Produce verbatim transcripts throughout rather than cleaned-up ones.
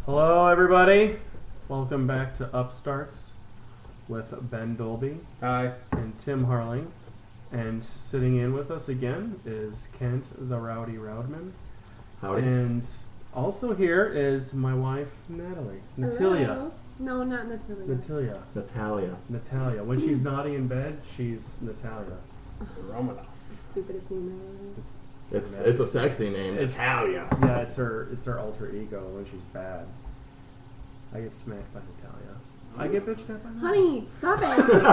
Hello, everybody. Welcome back to Upstarts with Ben Dolby. Hi. And Tim Harling. And sitting in with us again is Kent the Rowdy Roudman. Howdy. And also here is my wife, Natalie. Natalia. Hello? No, not Natalia. Natalia. Natalia. Natalia. When she's naughty in bed, she's Natalia. Romanov. Stupidest name ever. It's It's it's a sexy name. It's- Natalia. yeah, it's her it's her alter ego when she's bad. I get smacked by Natalia. I get bitched at by Natalia. Honey, stop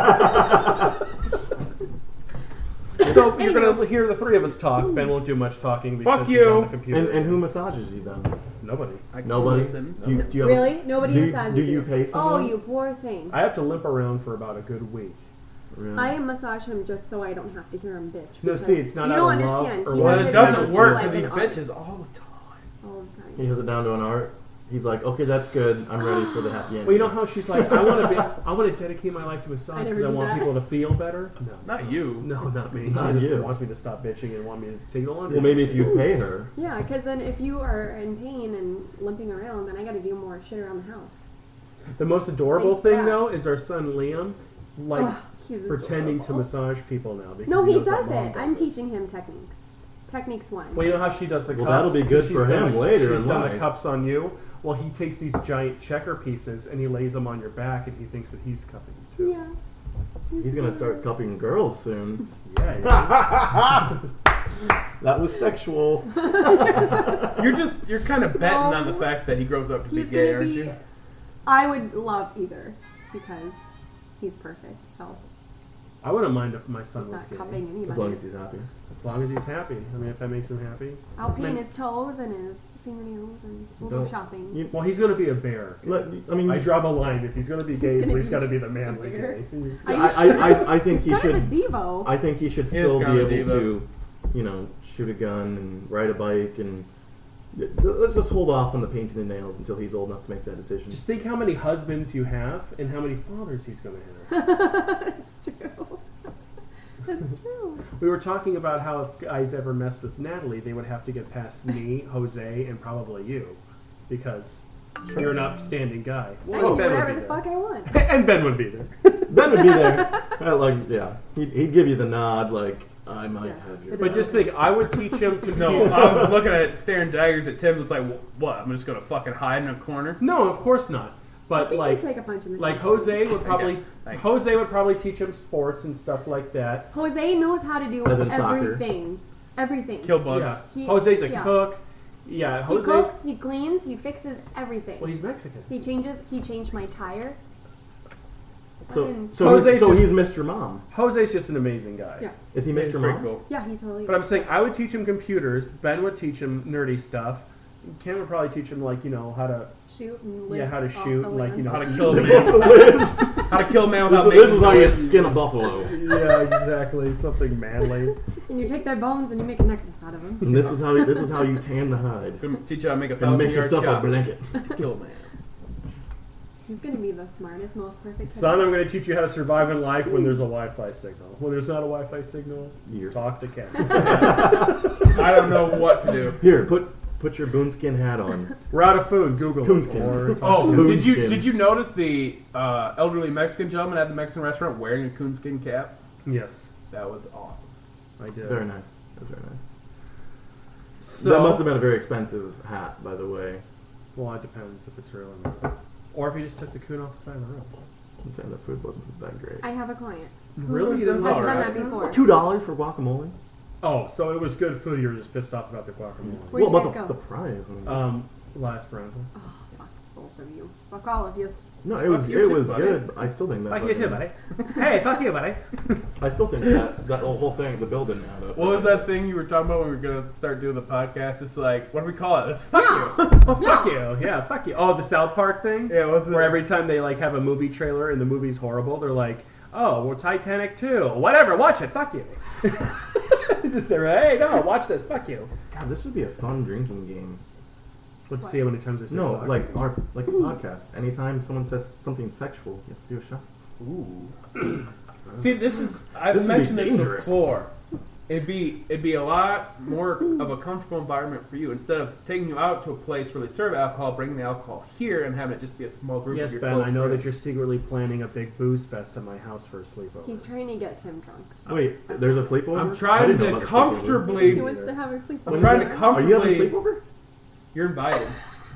it. So you're Anyway. gonna hear the three of us talk. Ben won't do much talking because Fuck he's you. on the computer. And and who massages you then? Nobody. I can Nobody. listen. Do you, do you have Really? Nobody do, massages Do you pay someone? Oh, you poor thing. I have to limp around for about a good week. Really? I massage him just so I don't have to hear him bitch. No, because see, it's not you out don't of love understand. or He what. Well, has it it doesn't down work to because he like an art bitches all the time. all the He time. has it down to an art. He's like, okay, that's good. I'm ready for the happy ending. Well, you know how she's like, I want to be, I want to dedicate my life to massage I never because I do want that. people to feel better. No, Not you. no, not me. Not she just you. wants me to stop bitching and want me to take the laundry. Well, maybe if you pay her. Yeah, because then if you are in pain and limping around, then I got to do more shit around the house. The most adorable Thanks for thing that. though is our son Liam likes Ugh, he's pretending to adorable. massage people now. Because No, he, he knows that does mom it. I'm it. teaching him techniques. Techniques one. Well, you know how she does the Well, cups? that'll be good She's for him done, later She's in done life. the cups on you. Well, he takes these giant checker pieces and he lays them on your back and he thinks that he's cupping you too. Yeah. He's gonna start cupping girls soon. Yeah, he is. That was sexual. You're just you're kind of betting on the No. fact that he grows up to be He's gay, gonna aren't be. you? I would love either because he's perfect. So I wouldn't mind if my son he's was not gay. cupping anybody. As long as he's happy. As long as he's happy. I mean, if that makes him happy. I'll paint I mean- his toes and his fingernails and we'll go Don't- shopping. You, Well, he's going to be a bear. let, I mean, I draw the line. If he's going to be gay, He's he's at gonna least be got to be the manly a bear. gay. Are you I, I, sure? I, I think he He's kind should. of a Devo. I think he should He is still be kinda able diva. to, you know, shoot a gun and ride a bike and. Let's just hold off on the painting the nails until he's old enough to make that decision. Just think how many husbands you have and how many fathers he's going to have. It's true. That's true. We were talking about how if guys ever messed with Natalie, they would have to get past me, Jose, and probably you. Because you're an upstanding guy. I Well, can do Ben whatever would the be fuck I want. there. And Ben would be there. Ben would be there. Uh, like, yeah, he'd, he'd give you the nod, like I might Yeah. have your. But just think, I would teach him to No, I was looking at staring daggers at Tim. It's like, what? I'm just gonna fucking hide in a corner. No, of course not. But He could like, take a punch in the like face. Jose would probably, Okay, thanks. Jose would probably teach him sports and stuff like that. Jose knows how to do As in soccer. everything. Everything. Kill bugs. Yeah, He- Jose's a yeah. cook. Yeah, He Jose's. cooks, he cleans, he fixes everything. Well, he's Mexican. He changes. He changed my tire. So, Fucking- so, Jose's he's, so just- he's Mister Mom. Jose's just an amazing guy. Yeah. Is he It's Mister pretty Mom? cool. Yeah, he totally. But I'm saying I would teach him computers. Ben would teach him nerdy stuff. Ken would probably teach him like you know how to shoot and live yeah how to off shoot the like you know How to land. kill a This man. How to kill a man is, without this making is how you noise. skin a buffalo. yeah exactly something manly. And you take their bones and you make a necklace out of them. And this is how you, this is how you tan the hide Gonna teach you how to make a and thousand make yard yourself shot. a blanket. to kill a man. He's gonna be the smartest, most perfect. Son, I'm going to teach you how to survive in life when there's a Wi-Fi signal. When there's not a Wi-Fi signal, You're- talk to Ken. I don't know what to do. Here, put put your boonskin hat on. We're out of food. Google it. Coonskin. Or talk Oh, to Coon did you skin. did you notice the uh, elderly Mexican gentleman at the Mexican restaurant wearing a coonskin cap? Ken. Yes, That was awesome. I did. Very nice. That's very nice. So, that must have been a very expensive hat, by the way. Well, it depends if it's real or not. Or if he just took the coon off the side of the road. I'm saying the food wasn't that great. I have a client. Really? Who's You didn't done know that restaurant? before. Two dollars for guacamole? Oh, so it was good food. You were just pissed off about the guacamole. Where'd Well, you about guys the, go? the price. I mean, Um, last rental. Oh, fuck both of you. Fuck all of you. no, it was fuck you it too, was buddy. good. But I still think that. Fuck you too, fucking- buddy. Hey, fuck you, buddy. I still think that that whole thing, the bill didn't add up. What was that thing you were talking about when we were gonna start doing the podcast? It's like, what do we call it? It's fuck Yeah. you. Oh, fuck you. Yeah, fuck you. Oh, the South Park thing? Yeah, what's it? Where every time they like have a movie trailer and the movie's horrible, they're like, oh, well, Titanic two. Whatever, watch it. Fuck you. Just they're hey, no, watch this. Fuck you. God, this would be a fun drinking game. Let's see how many times I say No, fuck. like our like a podcast. Anytime someone says something sexual, you have to do a shot. Ooh. See, this is I've This would be mentioned this dangerous. before. It'd be it'd be a lot more of a comfortable environment for you instead of taking you out to a place where they serve alcohol, bringing the alcohol here, and having it just be a small group. Yes, of your Ben, close I know friends. that you're secretly planning a big booze fest at my house for a sleepover. He's trying to get Tim drunk. Wait, there's a sleepover? I'm I trying didn't know to about the sleepover. comfortably. He wants to have a sleepover. I'm trying to Are you comfortably. having a sleepover? You're invited.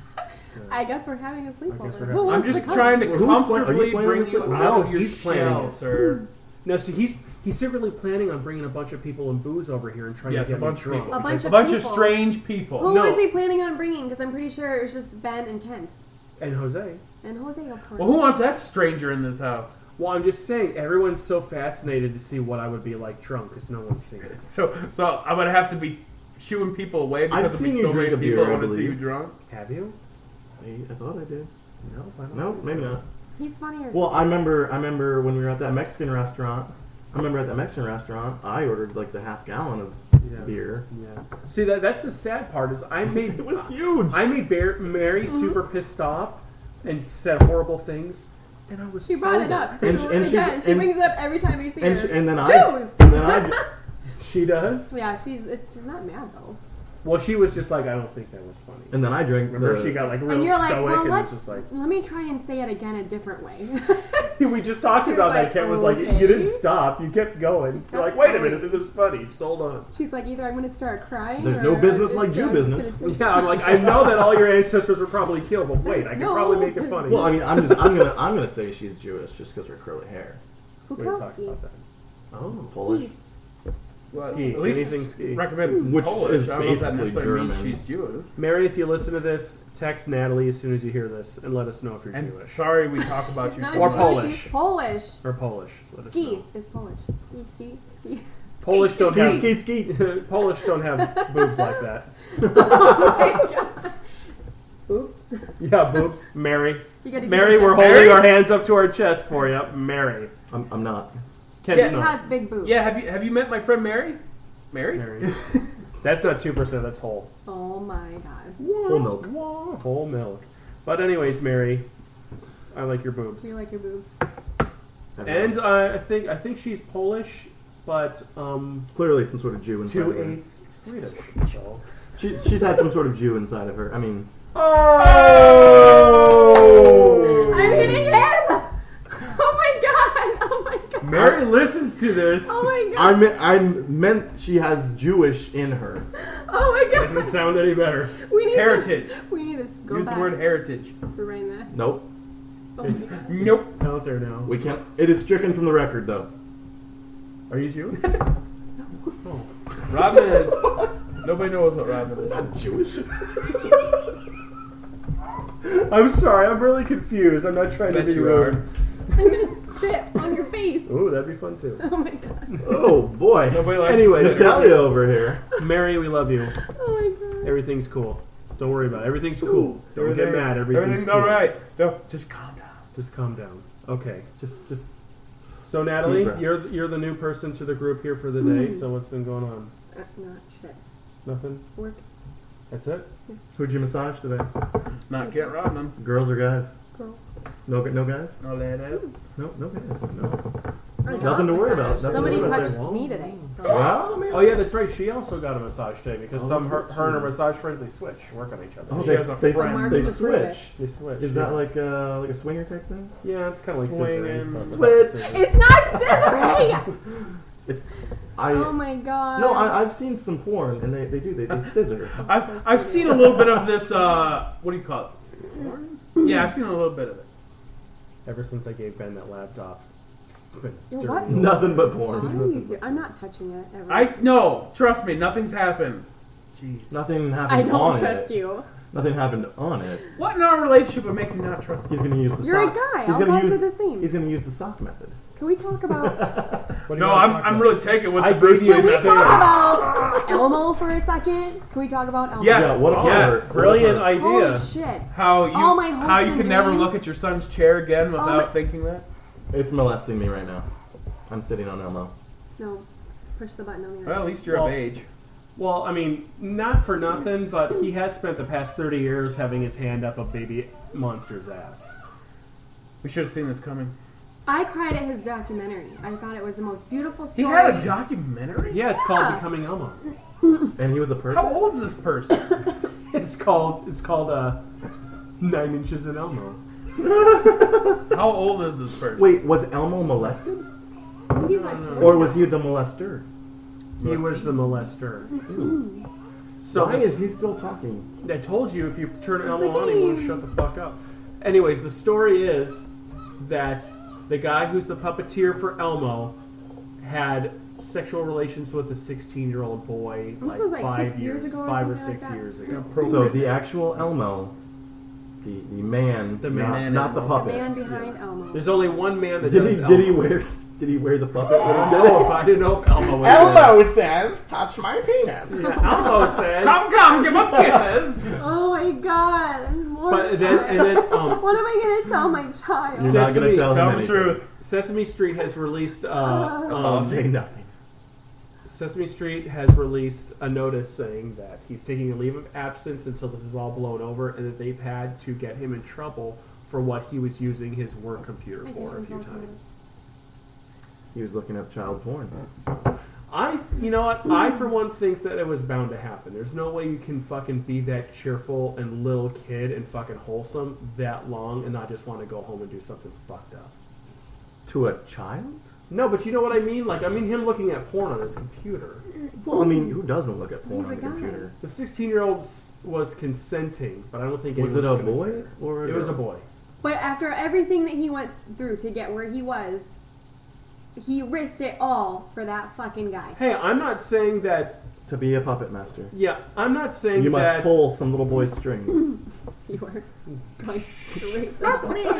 I guess we're having a sleepover. guess we're Who having- I'm wants to just come? trying to Well, who's plan- are you comfortably planning bring this you thing? out No, of your he's planning shell, it. sir. No, see, he's he's secretly planning on bringing a bunch of people and booze over here and trying Yes, to a get bunch me of drunk. people. A bunch A of bunch of people. strange people. Who No. was he planning on bringing? Because I'm pretty sure it was just Ben and Kent. And Jose. And Jose, of course. Well, who wants that stranger in this house? Well, I'm just saying, everyone's so fascinated to see what I would be like drunk because no one's seen it. So, so I'm gonna have to be shooing people away because I've there'll be seen so you drink many a beer, people I want to see you believe. drunk. Have you? I, I thought I did. No, I don't No, think maybe so. not. He's funnier. Well, I remember. I remember when we were at that Mexican restaurant. I remember at that Mexican restaurant, I ordered like the half gallon of Yeah. beer. Yeah. See, that that's the sad part is I made It was huge. I made Bear, Mary Mm-hmm. super pissed off and said horrible things, and I was She brought it sober. up. And too. she- and she's- Again, she and- brings it up every time we see and, her. she, and then I. Jews! And then I. She does. Yeah, she's it's she's not mad though. Well, she was just like, I don't think that was funny. And then I drank. Remember, the, she got like real And you're like, stoic well, and let's was just like. let me try and say it again a different way. We just talked She was about that. like, Kent was like, okay. you didn't stop. You kept going. You're like, wait a minute, this is funny. Just hold on. She's like, either I'm gonna start crying. There's or no business it's like Jew just business. gonna- Yeah, I'm like, I know that all your ancestors were probably killed, but wait, I can No, probably make it funny. Well, I mean, I'm just. I'm gonna. I'm gonna say she's Jewish just because her curly hair. we were talking Bukowski. about that. Oh, Polish. Well, Ski. At least Anything ski. recommend some Which Polish. is I don't know if that basically necessarily means German. she's Jewish. Mary, if you listen to this, text Natalie as soon as you hear this and let us know if you're And Jewish sorry we talk about She's you not so Or much. Jewish, Polish. She's Polish. or Polish. Let us Ski know. is Polish. Ski, ski, ski. Polish don't Skeet, have skeet, skeet. Polish don't have boobs like that. Oh my god. Oops. Yeah, boobs. Mary. You gotta Mary, give it we're a holding Mary? our hands up to our chest for you. Mary. I'm, I'm not. Kent's Yeah. She not. has big boobs. Yeah, have you have you met my friend Mary? Mary? Mary. That's not two percent, that's whole. Oh my god. Whole milk. Whole milk. But anyways, Mary, I like your boobs. You like your boobs. And uh, I think I think she's Polish, but um, Clearly some sort of Jew inside two of her. eighths Swedish. So. She, she's had some sort of Jew inside of her. I mean, Oh! I'm hitting him! Oh my god! Oh my god! Mary listens to this. Oh my I god! meant, I meant she has Jewish in her. Oh my Doesn't god! sound any better. We need Heritage. To, we need to go Use back. the word heritage. We're writing that. Nope. Oh my god. Nope. Out there now. We can't. It is stricken from the record, though. Are you Jewish? Oh. Robin is. Nobody knows what Robin is. That's Jewish. I'm sorry, I'm really confused. I'm not trying Bet to be you rude. are. I'm gonna spit on your face. Ooh, that'd be fun too. Oh my god. Oh boy. Nobody likes Anyway, this. Natalia over here. Mary, we love you. Oh my god. Everything's cool. Don't worry about it. Everything's cool. Don't get Everything- mad. Everything's, Everything's cool. all right. No, just calm down. Just calm down. Okay. Just, just. So Natalie, Deep breaths. you're you're the new person to the group here for the day. So what's been going on? Uh, not shit. Nothing. Work. That's it. Who'd you massage today? Not Kent Rodman. Girls or guys? Girl. No, no guys. No, that is. No, no guys. No. I Nothing got to worry massage. about. Nothing to Somebody worry about touched there. me today. So. Well, I mean, Oh yeah, that's right. She also got a massage today because Oh, some her, look at her and her you. massage friends they switch, work on each other. Oh, She they, has a they, friend. they Marks to prove it. switch. They switch. Is yeah. that like uh, like a swinger type thing? Yeah, it's kind of like Swinging. scissoring, but without Switch. the scissors. It's not scissoring! It's I. Oh my god. No, I, I've seen some porn and they, they do they, they scissor. I've, I've seen a little bit of this, uh, what do you call it? Yeah, I've seen a little bit of it. Ever since I gave Ben that laptop, it's been Yo, dirty. what? Nothing but Why porn. are you do- I'm not touching it ever. I, no, trust me, nothing's happened. Jeez. Nothing happened I don't on trust it. you. Nothing happened on it. What in our relationship would make you not trust me? He's gonna use the You're a sock. guy. He's I'll gonna go use to the same. He's gonna use the sock method. Can we talk about What do you No, wanna I'm, talk I'm about? really taking with I the Bruce gave you Lee Can we nothing. method. talk about Elmo for a second? Can we talk about Elmo? Yes. Yeah, what are Yes. her- Brilliant what are her- idea. Holy shit. How you, All my hopes how you and can never dreams. look at your son's chair again without my- thinking that? It's molesting me right now. I'm sitting on Elmo. No. Push the button on the Well, at right. least you're Well- of age. Well, I mean, not for nothing, but he has spent the past thirty years having his hand up a baby monster's ass. We should have seen this coming. I cried at his documentary. I thought it was the most beautiful He story. had a documentary? Yeah, it's called Yeah. Becoming Elmo. And he was a person. How old is this person? It's called it's called uh, Nine Inches in Elmo. How old is this person? Wait, was Elmo molested? He's like, No, no. Or was he the molester? He was the molester. So Why this- is he still talking? I told you if you turn Elmo on, he won't shut the fuck up. Anyways, the story is that the guy who's the puppeteer for Elmo had sexual relations with a sixteen-year-old boy This like was, like, five six years years, ago or five or something like six that. years ago. So the actual Elmo, the the man, The not, man not the Elmo. the puppet. man behind Elmo. There's only one man that Did does he Elmo. did he wear did he wear the puppet when I he don't did know it? if I didn't know if Elmo was there. Elmo says, "Touch my penis." Yeah, Elmo says. Come, come, give us kisses! Oh my god! I'm more But then and then um, what am I gonna tell my child? You're not gonna Sesame- tell Tell him the anything. truth. Sesame Street has released uh, I'll um, say nothing. Sesame Street has released a notice saying that he's taking a leave of absence until this is all blown over, and that they've had to get him in trouble for what he was using his work computer for a few times. He was looking up child porn. I, you know what? I, for one, thinks that it was bound to happen. There's no way you can fucking be that cheerful and little kid and fucking wholesome that long and not just want to go home and do something fucked up. To a child? No, but you know what I mean? Like, I mean him looking at porn on his computer. Well, I mean, who doesn't look at porn He's on a the guy. computer? The sixteen-year-old was consenting, but I don't think Was it anyone's a gonna boy care. or a It was a girl? boy. But after everything that he went through to get where he was, he risked it all for that fucking guy. Hey, I'm not saying that. To be a puppet master, Yeah, I'm not saying you must that. pull some little boy's strings. You were going straight to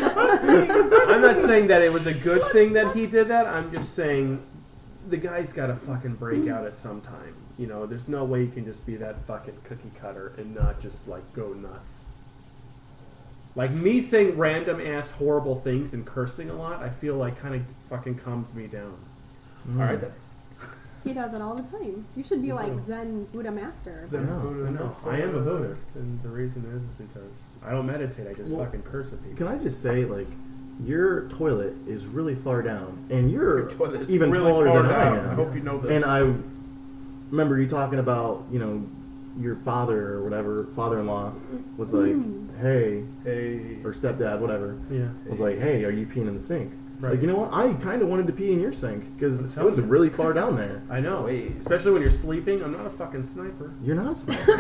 I'm not saying that it was a good thing that he did that. I'm just saying the guy's got to fucking break out at some time. You know, there's no way you can just be that fucking cookie cutter and not just like go nuts. Like me saying random ass horrible things and cursing a lot, I feel like kind of fucking calms me down. Mm. Alright then. He does it all the time. You should be like Zen Buddha master. Zen I know, Buddha I know. master. I am a Buddhist, and the reason is, is because I don't meditate. I just Well, fucking curse at people. Can I just say, like, your toilet is really far down, and you're Your toilet is even really taller far than down. I am. I hope you know this. And I remember you talking about, you know, your father or whatever, father-in-law was like, "Hey," Hey. or stepdad, whatever, Yeah. was like, "Hey, are you peeing in the sink?" Right. Like, you know what? I kind of wanted to pee in your sink because I'm it telling was you. really far down there. I know. Ways. Especially when you're sleeping. I'm not a fucking sniper. You're not a sniper.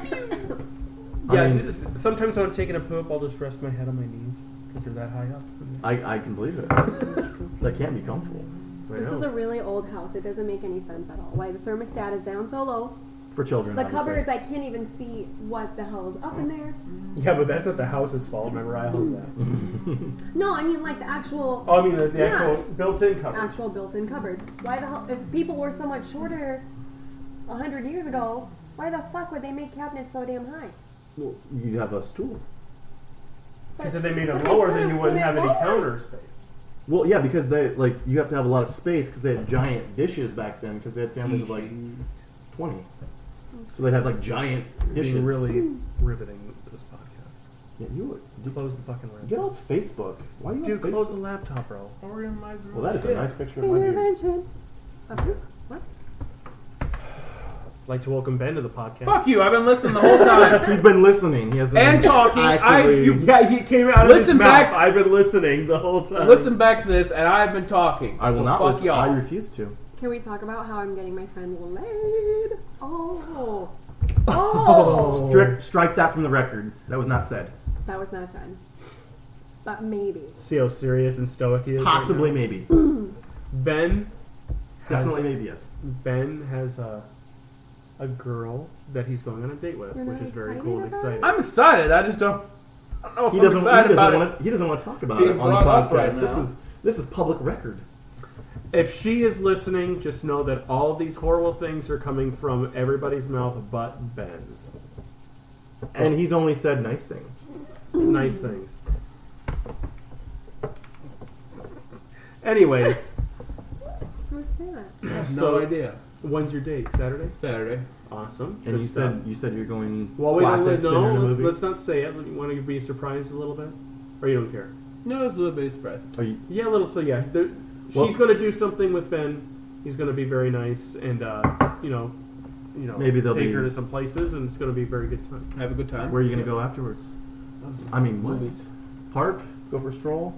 I Yeah, mean- just- sometimes when I'm taking a poop, I'll just rest my head on my knees because they're that high up. I, I can believe it. That can't be comfortable. I This know. is a really old house. It doesn't make any sense at all. Why the thermostat is down so low. For children, The obviously. cupboards, I can't even see what the hell is up in there. Yeah, but that's not the house's fault. Remember, I own that. No, I mean like the actual Oh, I mean the, the Yeah. actual built-in cupboards. actual built-in cupboards. Why the hell? If people were so much shorter a hundred years ago, why the fuck would they make cabinets so damn high? Well, you have a stool. Because if they made them but they lower, then could've you put wouldn't it have any lower. counter space. Well, yeah, because they like you have to have a lot of space because they had giant dishes back then because they had families of like twenty, so they'd have like giant dishes. Being really riveting with this podcast. Yeah, you would you, Close the fucking laptop. get off Facebook. Why are you Dude, on close Facebook? the laptop, bro. Organizing Well, that is a shit. nice picture of my beard. Intervention. Okay. I'd like to welcome Ben to the podcast. Fuck you, I've been listening the whole time. He's been listening. He hasn't And been talking. I- actively- you- Yeah, he came out of his Listen mouth. back- I've been listening the whole time. Listen back to this, and I've been talking. I will so not fuck listen. y'all. I refuse to. Can we talk about how I'm getting my friend laid? Oh. Oh. Strict, strike that from the record. That was not said. That was not said. But maybe. See how serious and stoic he is. right Possibly, now? maybe. Ben. Has, Definitely, maybe yes. Ben has a a girl that he's going on a date with, You're which not is very excited cool and about exciting. I'm excited, I just don't, I don't know if He I'm doesn't. He excited doesn't, about want it. to, he doesn't want to talk about being it on the brought up podcast. right this now. is this is public record. If she is listening, just know that all of these horrible things are coming from everybody's mouth but Ben's. And he's only said nice things. Nice things. Anyways, Who's that? I have So- no idea. when's your date? Saturday? Saturday. Awesome. And you Good said stuff. you said you're going Well, we classic don't dinner know. and a Let's, movie. let's not say it. You want to be surprised a little bit, or you don't care? No, it's a little bit surprising. Are you, Yeah, a little. So yeah, there, Well- she's going to do something with Ben. He's going to be very nice, and uh, you know, you know, Maybe they'll take be- her to some places, and it's going to be a very good time. Have a good time. where are you gonna go afterwards? I mean, what? Movies. Park? Go for a stroll?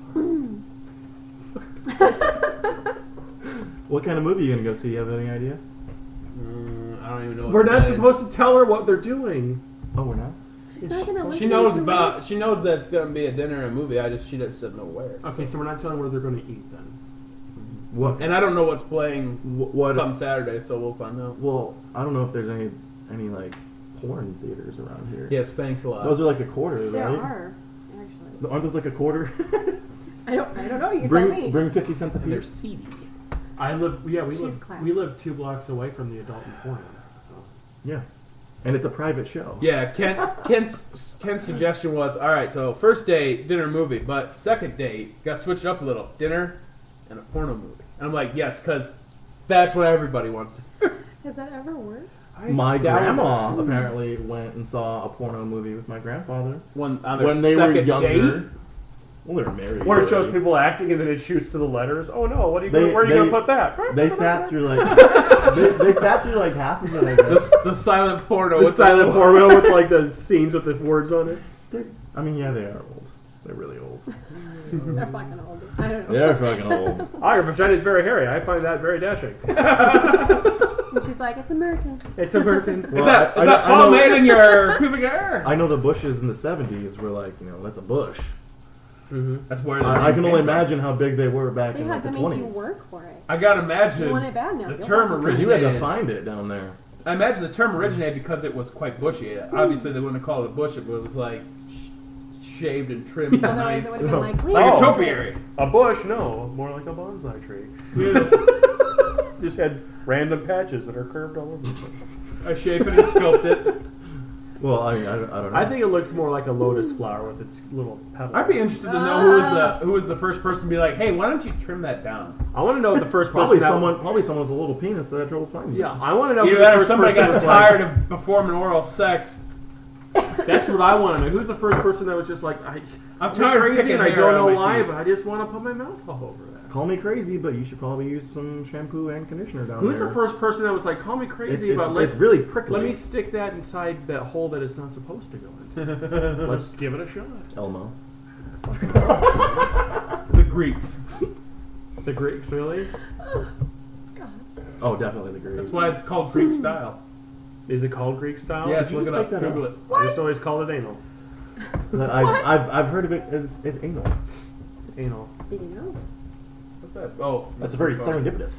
What kind of movie are you gonna go see? You have any idea? Mm, I don't even know. What We're to not play. supposed to tell her what they're doing. Oh, we're not. She's not gonna listen She knows to about. it. She knows that it's gonna be a dinner and a movie. I just she just doesn't know where. Okay, so we're not telling her where they're going to eat then. What? And I don't know what's playing Wh- what? come Saturday, so we'll find out. Well, I don't know if there's any any like porn theaters around here. Yes, thanks a lot. Those are like a quarter, There right? are, actually. Aren't those like a quarter? I don't. I don't know. You can tell bring me. bring fifty cents a and they're piece. seedy. I live. Yeah, we She's live. classy. We live two blocks away from the adult and porn. So. Yeah, and it's a private show. Yeah, Ken, Ken's Ken's suggestion was, all right, so first date, dinner, movie, but second date, got to switch it up a little, dinner and a porno movie. And I'm like, yes, because that's what everybody wants to do. Has that ever worked? I My doubt grandma apparently went and saw a porno movie with my grandfather One, on their when they were second younger. date. Well, they were married. Where it shows already. people acting and then it shoots to the letters. Oh no! What are you? They- gonna, where are you they- going to put that? They sat through like they, they sat through like half of it. I guess. The, the silent porno. the with silent the, porno with like the scenes with the words on it. They're- I mean, yeah, they are old. They're really old. They're fucking old. I don't know. They're fucking old. Ah, your vagina is very hairy. I find that very dashing. And she's like, it's American. It's American. Is Well, that, I- is I that know- I know- pomade in your pubic hair? I know the Bushes in the seventies were like, you know, that's a bush. Mm-hmm. That's where the I, I name can came only from. imagine how big they were back They in like had the to make you twenties. work for it. I gotta imagine You want it bad now. the You'll term fucking- Because you had to originated. find it down there. I imagine the term originated because it was quite bushy. Obviously, they wouldn't call it a bush, but it was like sh- shaved and trimmed Otherwise, nice. it would have been like, Like Like Oh. a topiary. A bush? No, more like a bonsai tree. Yes. Just had random patches that are curved all over the place. I shape it and sculpt it. Well, I mean, I, don't- I don't know. I think it looks more like a lotus flower with its little petals. I'd be interested to know who was the who was the first person to be like, "Hey, why don't you trim that down?" I want to know the first probably person. that- someone, probably someone with a little penis that had trouble finding. Yeah, it. I want to know. Either who the that or first somebody person got was like- tired of performing oral sex. That's what I want to know. Who's the first person that was just like, I, I'm I'm tired of crazy picking and I hair don't out know of my why, teeth. but I just want to put my mouth all over that. Call me crazy, but you should probably use some shampoo and conditioner down Who's there. the first person that was like, call me It's, crazy, it's, but let's it's really prickly. let me stick that inside that hole that it's not supposed to go into. Let's give it a shot. Elmo. The Greeks. The Greek, really? Oh, definitely the Greek. That's why it's called Greek style. Is it called Greek style? Yes, did you look it just up. make that Google up? it. I just always called it anal. But I've, I've, I've heard of it as, as anal. Anal. Did you know? What's that? Oh, That's very serendipitous.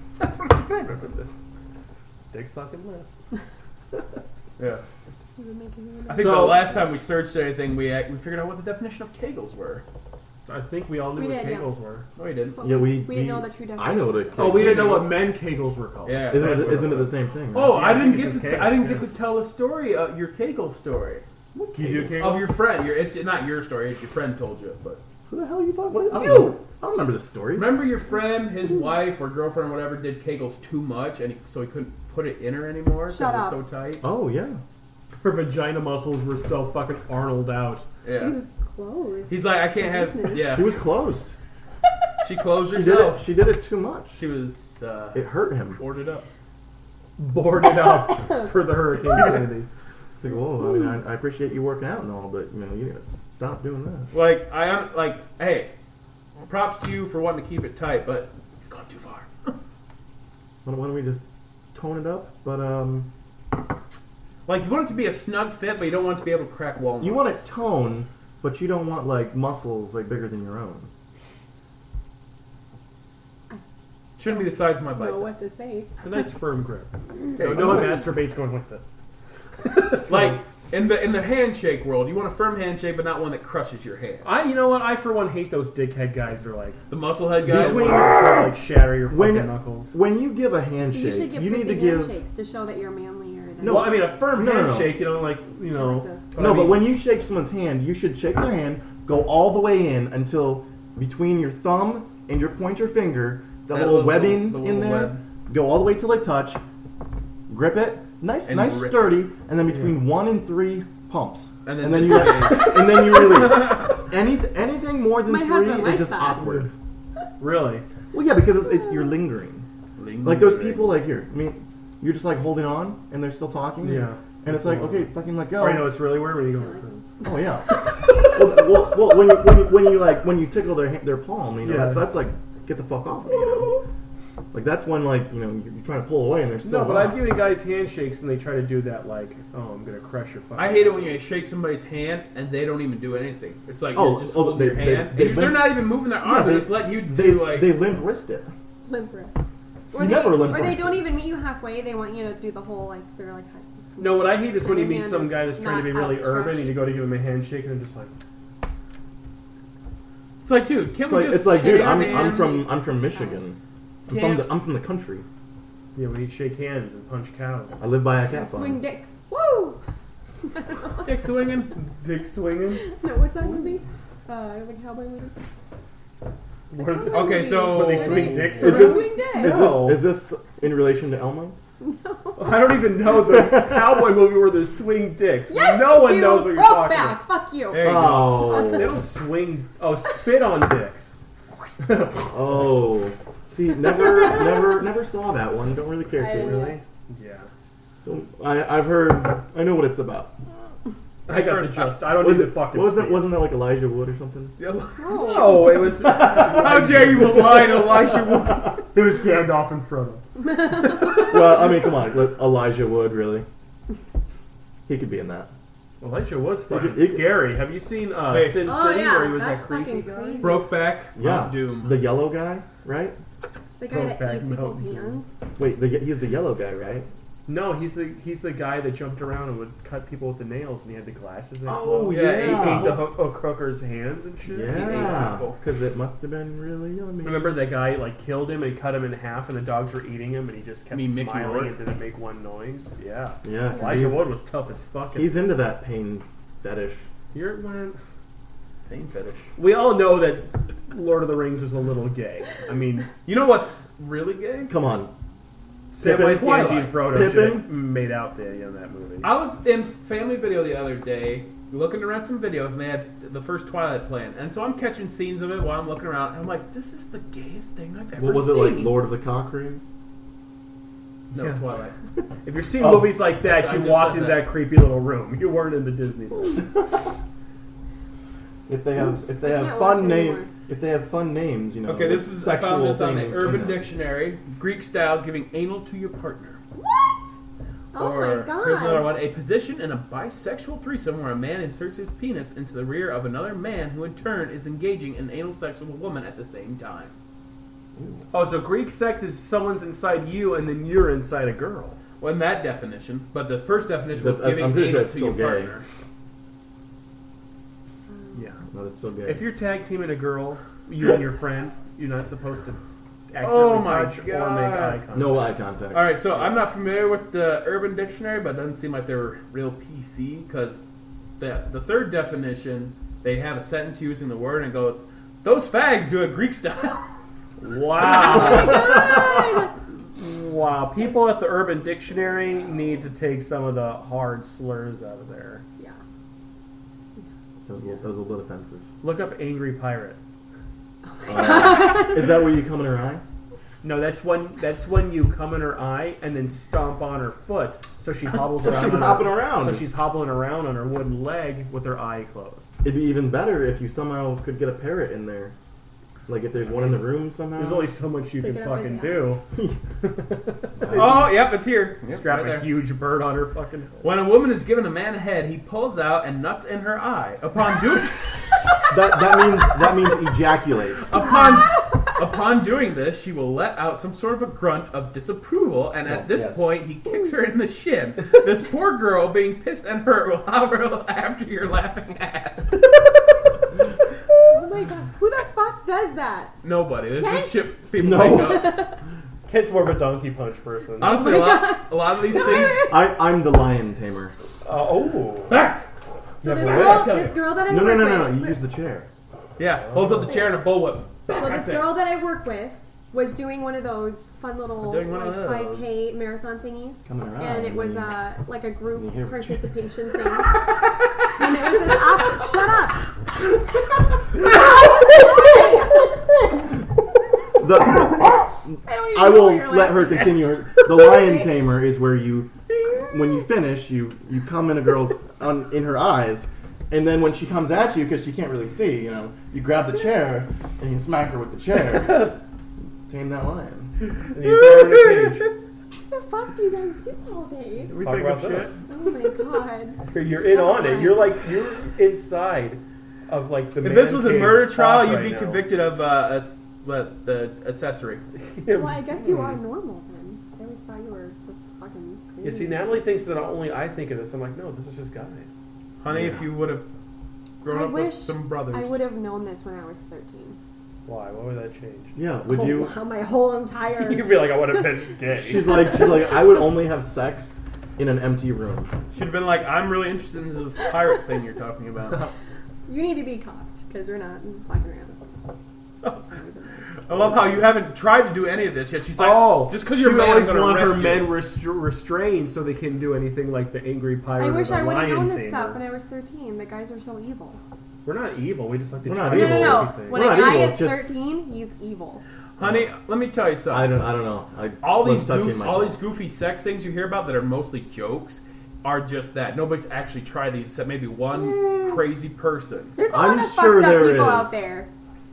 Big fucking lip. Yeah. Is it making me I think So- the last time we searched anything, we we figured out what the definition of kegels were. I think we all knew We what did, yeah. kegels were. No, we didn't. But Yeah, we. we didn't know the true definition. I know what a Oh, we didn't know kegel what men kegels were called. Yeah. is. Isn't, that's it, what isn't it it the was. same thing? Oh, Yeah, I I didn't think get it's to. just T- I didn't kegels, get to tell a story. Uh, your kegel story You do kegels? of your friend. Your it's not your story. Your friend told you, but Who the hell are you talking about? I don't You! know. I don't remember this story. remember your friend, his wife or girlfriend or whatever, did kegels too much, and he, so he couldn't put it in her anymore because Shut it was up. so tight. Oh, yeah. Her vagina muscles were so fucking Arnold out. Yeah. She was closed. He's like, I can't have. Business. Yeah. She was closed. She closed She did it. herself. She did it too much. She was uh, It hurt him. boarded up. Boarded up for the Hurricane Sandy. It's like, whoa. I mean, I, I appreciate you working out and all, but you know, you gotta stop doing that. Like I am like, hey, props to you for wanting to keep it tight, but you've gone too far. Why don't, why don't we just tone it up? But um, Like you want it to be a snug fit, but you don't want it to be able to crack walnuts. you want it tone, but you don't want like muscles like bigger than your own. Shouldn't be the size of my know bicep. what to say. A nice firm grip. Okay. No, no one masturbates going like this. Like in the in the handshake world, you want a firm handshake, but not one that crushes your hand. I, you know what? I for one hate those dickhead guys. They're like The musclehead guys. Between- ones that try to like shatter your When- fucking knuckles. When you give a So handshake, you should give you need pussy to give. handshakes to show that you're manlier than No, well, I mean, a firm No, no, no. handshake. You know, like you know. Like this. But No, I mean- but when you shake someone's hand, you should shake their hand, go all the way in until between your thumb and your pointer finger, the That little, little- webbing the in little there, web. go all the way till they touch, grip it, nice, And nice, grip. sturdy, and then between one and three pumps, And then you disengage. and then you release. any anything more than My three husband is likes just that. awkward. Really? Well, yeah, because it's, it's you're lingering. Lingering. Like those people, like here. I mean, you're just like holding on, and they're still talking. Yeah. And it's like, okay, fucking let go. Or I know it's really weird when you go. Oh yeah. well, well, well, when you when you when you like when you tickle their hand, their palm, you know, Yeah. that's that's like get the fuck off of me. You know? Like that's when like you know you're, you're trying to pull away and they're still. No, but on. I've given guys handshakes and they try to do that like, oh, I'm gonna crush your fucking. I hate it when you shake somebody's hand and they don't even do anything. It's like Oh, you're just oh, holding they- your they- hand. they and they're limp- not even moving their arm. Yeah, they're they- just letting you They do like. they limp wrist it. Limp wrist. You Or they, never limp or they wrist don't it. even meet you halfway. They want you to do the whole like they're like. No, what I hate is when you Your meet hand some is guy that's trying to be not really outstretched. urban and you go to give him a handshake and they're just like, It's like, dude, can It's we like just it's like, shake dude, I'm hands? I'm from I'm from Michigan. I'm from Can't- the I'm from the country. yeah, we need shake hands and punch cows. I live by a cat Swing farm. dicks. Woo! dick swinging. Dick swinging. No, what's that movie? Uh, the cowboy movie. What are they- Okay, so Where they swing dicks Is around? this Swing dicks. is No. this is this in relation to Elmo? I don't even know the cowboy movie where they swing dicks. Yes, no you one do. knows what you're Brokeback. talking about. Fuck you. There you Oh. They don't swing. Oh, spit on dicks. Oh. See, never never never saw that one. Don't really care I to. didn't. Really? Yeah. Don't, I I've heard. I know what it's about. I got the gist. I don't Was need it to fucking wasn't see it. wasn't that like Elijah Wood or something? Oh. No, it was. How dare you malign Elisha Wood? It was Gandalf and Frodo. Well, I mean, come on, let- Elijah Wood really. He could be in that. Elijah Wood's fucking It- it- scary. Have you seen uh, Hey. Sin Oh, City yeah, where he was that's that creepy fucking guy? crazy. Brokeback. Yeah, Mount Doom. the yellow guy, right? The guy that Brokeback eats people's Mountain. hands. Wait, the, he's the yellow guy, right? No, he's the he's the guy that jumped around and would cut people with the nails, and he had the glasses. That Oh, closed. yeah, He yeah. ate the hook, hook hooker's hands and shit. Yeah, people. because it must have been really yummy. Remember that guy like killed him and cut him in half, and the dogs were eating him, and he just kept You mean Mickey smiling Rourke? and didn't make one noise. Yeah, Yeah, Elijah he's, Wood was tough as fuck. he's into that pain fetish. You're one. Pain fetish. We all know that Lord of the Rings is a little gay. I mean, You know what's really gay? Come on, Samwise Pippin? Gamgee and Frodo Pippin? should have made out there in that movie. I was in Family Video the other day looking around some videos and they had the first Twilight playing. And so I'm catching scenes of it while I'm looking around. And I'm like, this is the gayest thing I've ever what was seen. it like, Lord of the Cock Ring? No, Yeah. Twilight. If you're seeing Oh. movies like that, That's- I you just walked said into that. that creepy little room. You weren't in the Disney store. If they have if they I have can't watch fun it name anymore. if they have fun names, you know. Okay, this is I sexual found this on the things Urban in them. Dictionary. Greek style, giving anal to your partner. What? Oh or my god. here's another one: a position in a bisexual threesome where a man inserts his penis into the rear of another man, who in turn is engaging in anal sex with a woman at the same time. Oh, so Greek sex is someone's inside you and then you're inside a girl. Well, in that definition, but the first definition was That's- giving I'm pretty sure anal it's to your still gay. partner. Yeah. No, that's so gay. If you're tag teaming a girl, you and your friend, you're not supposed to accidentally Oh my touch or make God. eye contact. no eye contact. All right, so I'm not familiar with the Urban Dictionary, but it doesn't seem like they're real P C because the the third definition they have a sentence using the word and it goes, "Those fags do it Greek style." Wow. Wow. People at the Urban Dictionary need to take some of the hard slurs out of there. Yeah. That was, a little, that was a little offensive. Look up angry pirate. Uh, is that where you come in her eye? No, that's when that's when you come in her eye and then stomp on her foot, so she hobbles So around. she's on hopping her, around. So she's hobbling around on her wooden leg with her eye closed. It'd be even better if you somehow could get a parrot in there. Like if there's one in the room somehow. There's only so much you Pick can it up fucking like do. Oh, yep, it's here. Yep, Strap right a there. huge bird on her fucking head. When a woman is given a man head, he pulls out and nuts in her eye. Upon doing that that means that means ejaculates. upon upon doing this, she will let out some sort of a grunt of disapproval, and at Oh, this yes. point, he kicks her in the shin. This poor girl, being pissed and hurt, will hover after your laughing ass. Oh my god. Who the fuck does that? Nobody. This Ken? is shit people No. make up. Kid's more of a donkey punch person. Honestly, Oh a my lot, God. a lot of these Come things. here. I I'm the lion tamer. Uh, oh. Back. So this Yeah, girl, I'll tell this you. girl that I No no work no no with. no. You use the chair. Yeah, holds up the chair and a bullwhip. So That's this it. girl that I work with was doing one of those fun little I'm doing one of like those. five K marathon thingies, Coming around. and it was and- uh, like a You group hear what you- participation thing. And it was this op- shut up. the, I don't even I know will what you're let her laughing at. continue. The lion tamer is where you, when you finish, you you come in a girl's on, in her eyes, and then when she comes at you because she can't really see, you know, you grab the chair and you smack her with the chair. Tame that lion. And you throw her in a cage. What the fuck do you guys do all day? We Talk think about of shit. this. Oh my god. You're- You're in on it. You're like you're inside of like the. If this man was a cave murder trial, talk you'd right be now. convicted of uh, ass- what, the accessory. Well, I guess you are normal then. I always thought you were just fucking crazy. You see, Natalie thinks that only I think of this. I'm like, no, this is just guys. Honey, Yeah. if you would have grown I up wish with some brothers. I would have known this when I was thirteen. Why? Why would that change? Yeah, would Oh, you? wow, my whole entire. You could be like, I would have been gay. She's like, she's like, I would only have sex in an empty room. She'd have been like, I'm really interested in this pirate thing you're talking about. You need to be cuffed because you're not fucking around. I love how you haven't tried to do any of this yet. She's like, oh, just because you're she a man, I'm always gonna want her arrest you. men restra- restrained so they can do anything like the angry pirate. I or wish the I would have lion known this tamer. stuff when I was thirteen. The guys are so evil. We're not evil. We just like to We're try not No, evil. no, no. everything. When We're a not guy evil, is it's just- thirteen, he's evil. Honey, let me tell you something. I don't, I don't know. I all these was touching goof, myself. all these goofy sex things you hear about that are mostly jokes are just that. Nobody's actually tried these except maybe one Mm. crazy person. There's a I'm lot of sure fucked up there people is. out there.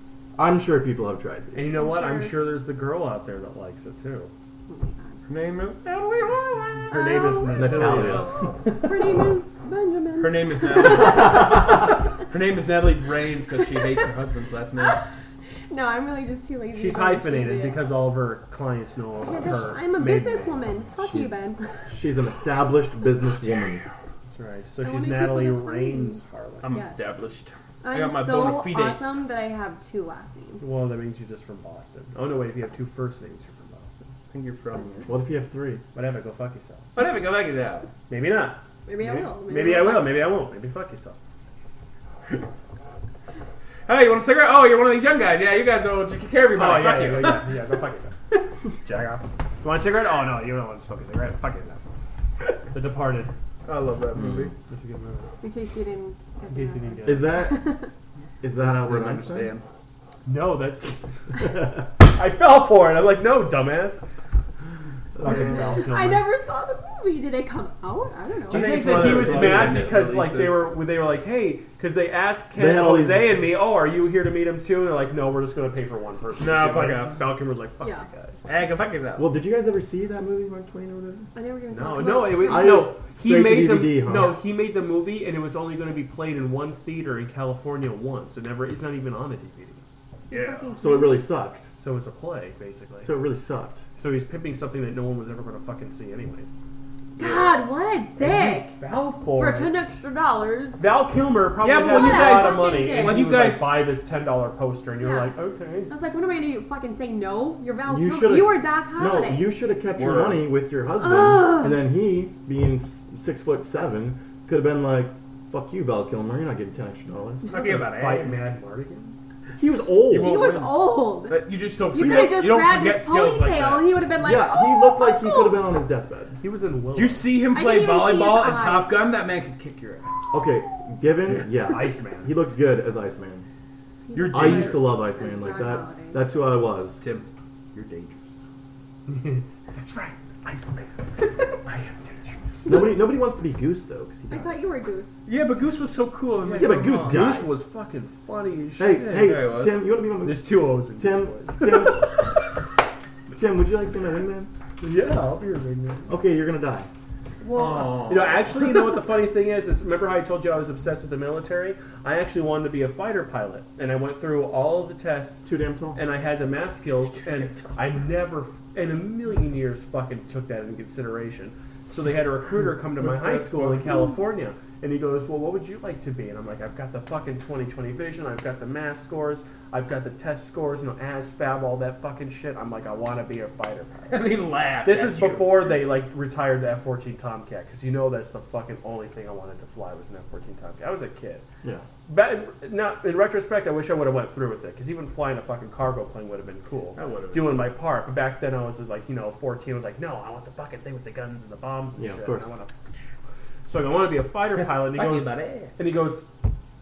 I'm sure people have tried these. And you know what? I'm Sure. sure there's the girl out there that likes it too. Oh my god. Her name is Natalie Holland. Her name is Oh. Natalia. Her name is Benjamin. Her name is Natalie. Her name is Natalie Rains because she hates her husband's last name. No, I'm really just too lazy. She's to actually hyphenated do it. because all of her clients know Yeah, just- her. I'm a maiden name. businesswoman. Fuck you, She's- Ben. She's an established businesswoman. That's right. So I she's wanna keep Natalie it a friend. Rains Harlan. I'm Yes. established. I'm I got my so bona fides. awesome that I have two last names. Well, that means you're just from Boston. Oh no, wait. If you have two first names, you're from Boston. I think you're from. What if you have three? Whatever. Go fuck yourself. Whatever, go back it out. Maybe not. Maybe I Maybe, will. maybe I I'll will. fuck Maybe I won't. Maybe fuck yourself. Hey, you want a cigarette? Oh, you're one of these young guys. Yeah, you guys know what you take care of Oh everybody. yeah, Fuck yeah, you. yeah, yeah. Go fuck yourself. Jack off. You want a cigarette? Oh no, you don't want to smoke a cigarette. Fuck yourself. The Departed. I love that movie. That's a good movie. In case you didn't. In case you didn't get it. Is that is that I Albert don't Einstein? understand. No, that's. I fell for it. I'm like, no, dumbass. Fucking Val Kilmer. I never saw the movie. Did it come out? I don't know. Do you I think think it's that one he of was those mad limited because like they releases. were they were like, hey, because they asked They Ken, had all these- Jose, and me, oh, are you here to meet him too? And they're like, no, we're just gonna pay for one person. No, Because, fuck like, off. Val Kilmer's like, fuck Yeah. you guys. Hey, go fuck yourself. Well, did you guys ever see that movie, Mark Twain or whatever? I never even saw No, it. no, it was, I- no. He straight to made the D V D, huh? no. He made the movie, and it was only going to be played in one theater in California once. It never. It's not even on a D V D. Yeah. So it really sucked. So it's a play, basically. So it really sucked. So he's pimping something that no one was ever going to fucking see, anyways. God, what a dick! Val For for ten extra dollars. Val Kilmer probably Yeah, but has when a you lot guys- of money, When and you he was guys- like, buy this ten dollar poster, and you're Yeah. like, okay. I was like, what am I gonna do? Fucking say no? You're Val You Kilmer. should've- You were Doc Holliday. No, you should have kept your Word. money with your husband, Ugh. and then he, being s- six foot seven, could have been like, "Fuck you, Val Kilmer. You're not getting ten extra dollars." Fuck you about Fight it. Mad Mardigan. He was old. You he won't- was old. You just don't You could forget. have just You don't grabbed forget his skills like ponytail. that. He would have been like, yeah, oh, he looked like he oh. could have been on his deathbed. He was in Willow. Did you see him I play didn't even see his volleyball in eyes. Top Gun? That man could kick your ass. Okay, given yeah, Iceman. He looked good as Iceman. You're I dangerous. used to love Iceman like John that. Holiday. That's who I was. Tim, you're dangerous. That's right, Iceman. I am dangerous. Nobody, nobody wants to be Goose though. 'cause he I dies. thought you were Goose. Yeah, but Goose was so cool. And Yeah, but Goose oh. dies. Goose was fucking funny as Hey, shit. hey, Yeah, he was. Tim, you want to be my There's two O's in Tim, this Tim, Tim, would you like to be my wingman? place. Yeah, I'll be your big man. Okay, you're gonna die. Aw. You know, actually, you know what the funny thing is? Is remember how I told you I was obsessed with the military? I actually wanted to be a fighter pilot, and I went through all of the tests, Too damn tall. and I had the math skills, and I never, in a million years, fucking took that into consideration. So they had a recruiter come to my high school in California, and he goes, well, what would you like to be? And I'm like, I've got the fucking twenty twenty vision, I've got the math scores, I've got the test scores, you know, A S, Fab, all that fucking shit. I'm like, I want to be a fighter pilot. And he laughed. This at is you. before they like retired the F fourteen Tomcat, because you know that's the fucking only thing I wanted to fly was an F fourteen Tomcat. I was a kid. Yeah. But not in retrospect, I wish I would have went through with it, because even flying a fucking cargo plane would have been cool. That would have. Doing my part, but back then I was like, you know, fourteen. I was like, no, I want the fucking thing with the guns and the bombs and Yeah, of shit. course. And I want to. So I want to be a fighter pilot, and he Fuck you goes, about it. and he goes,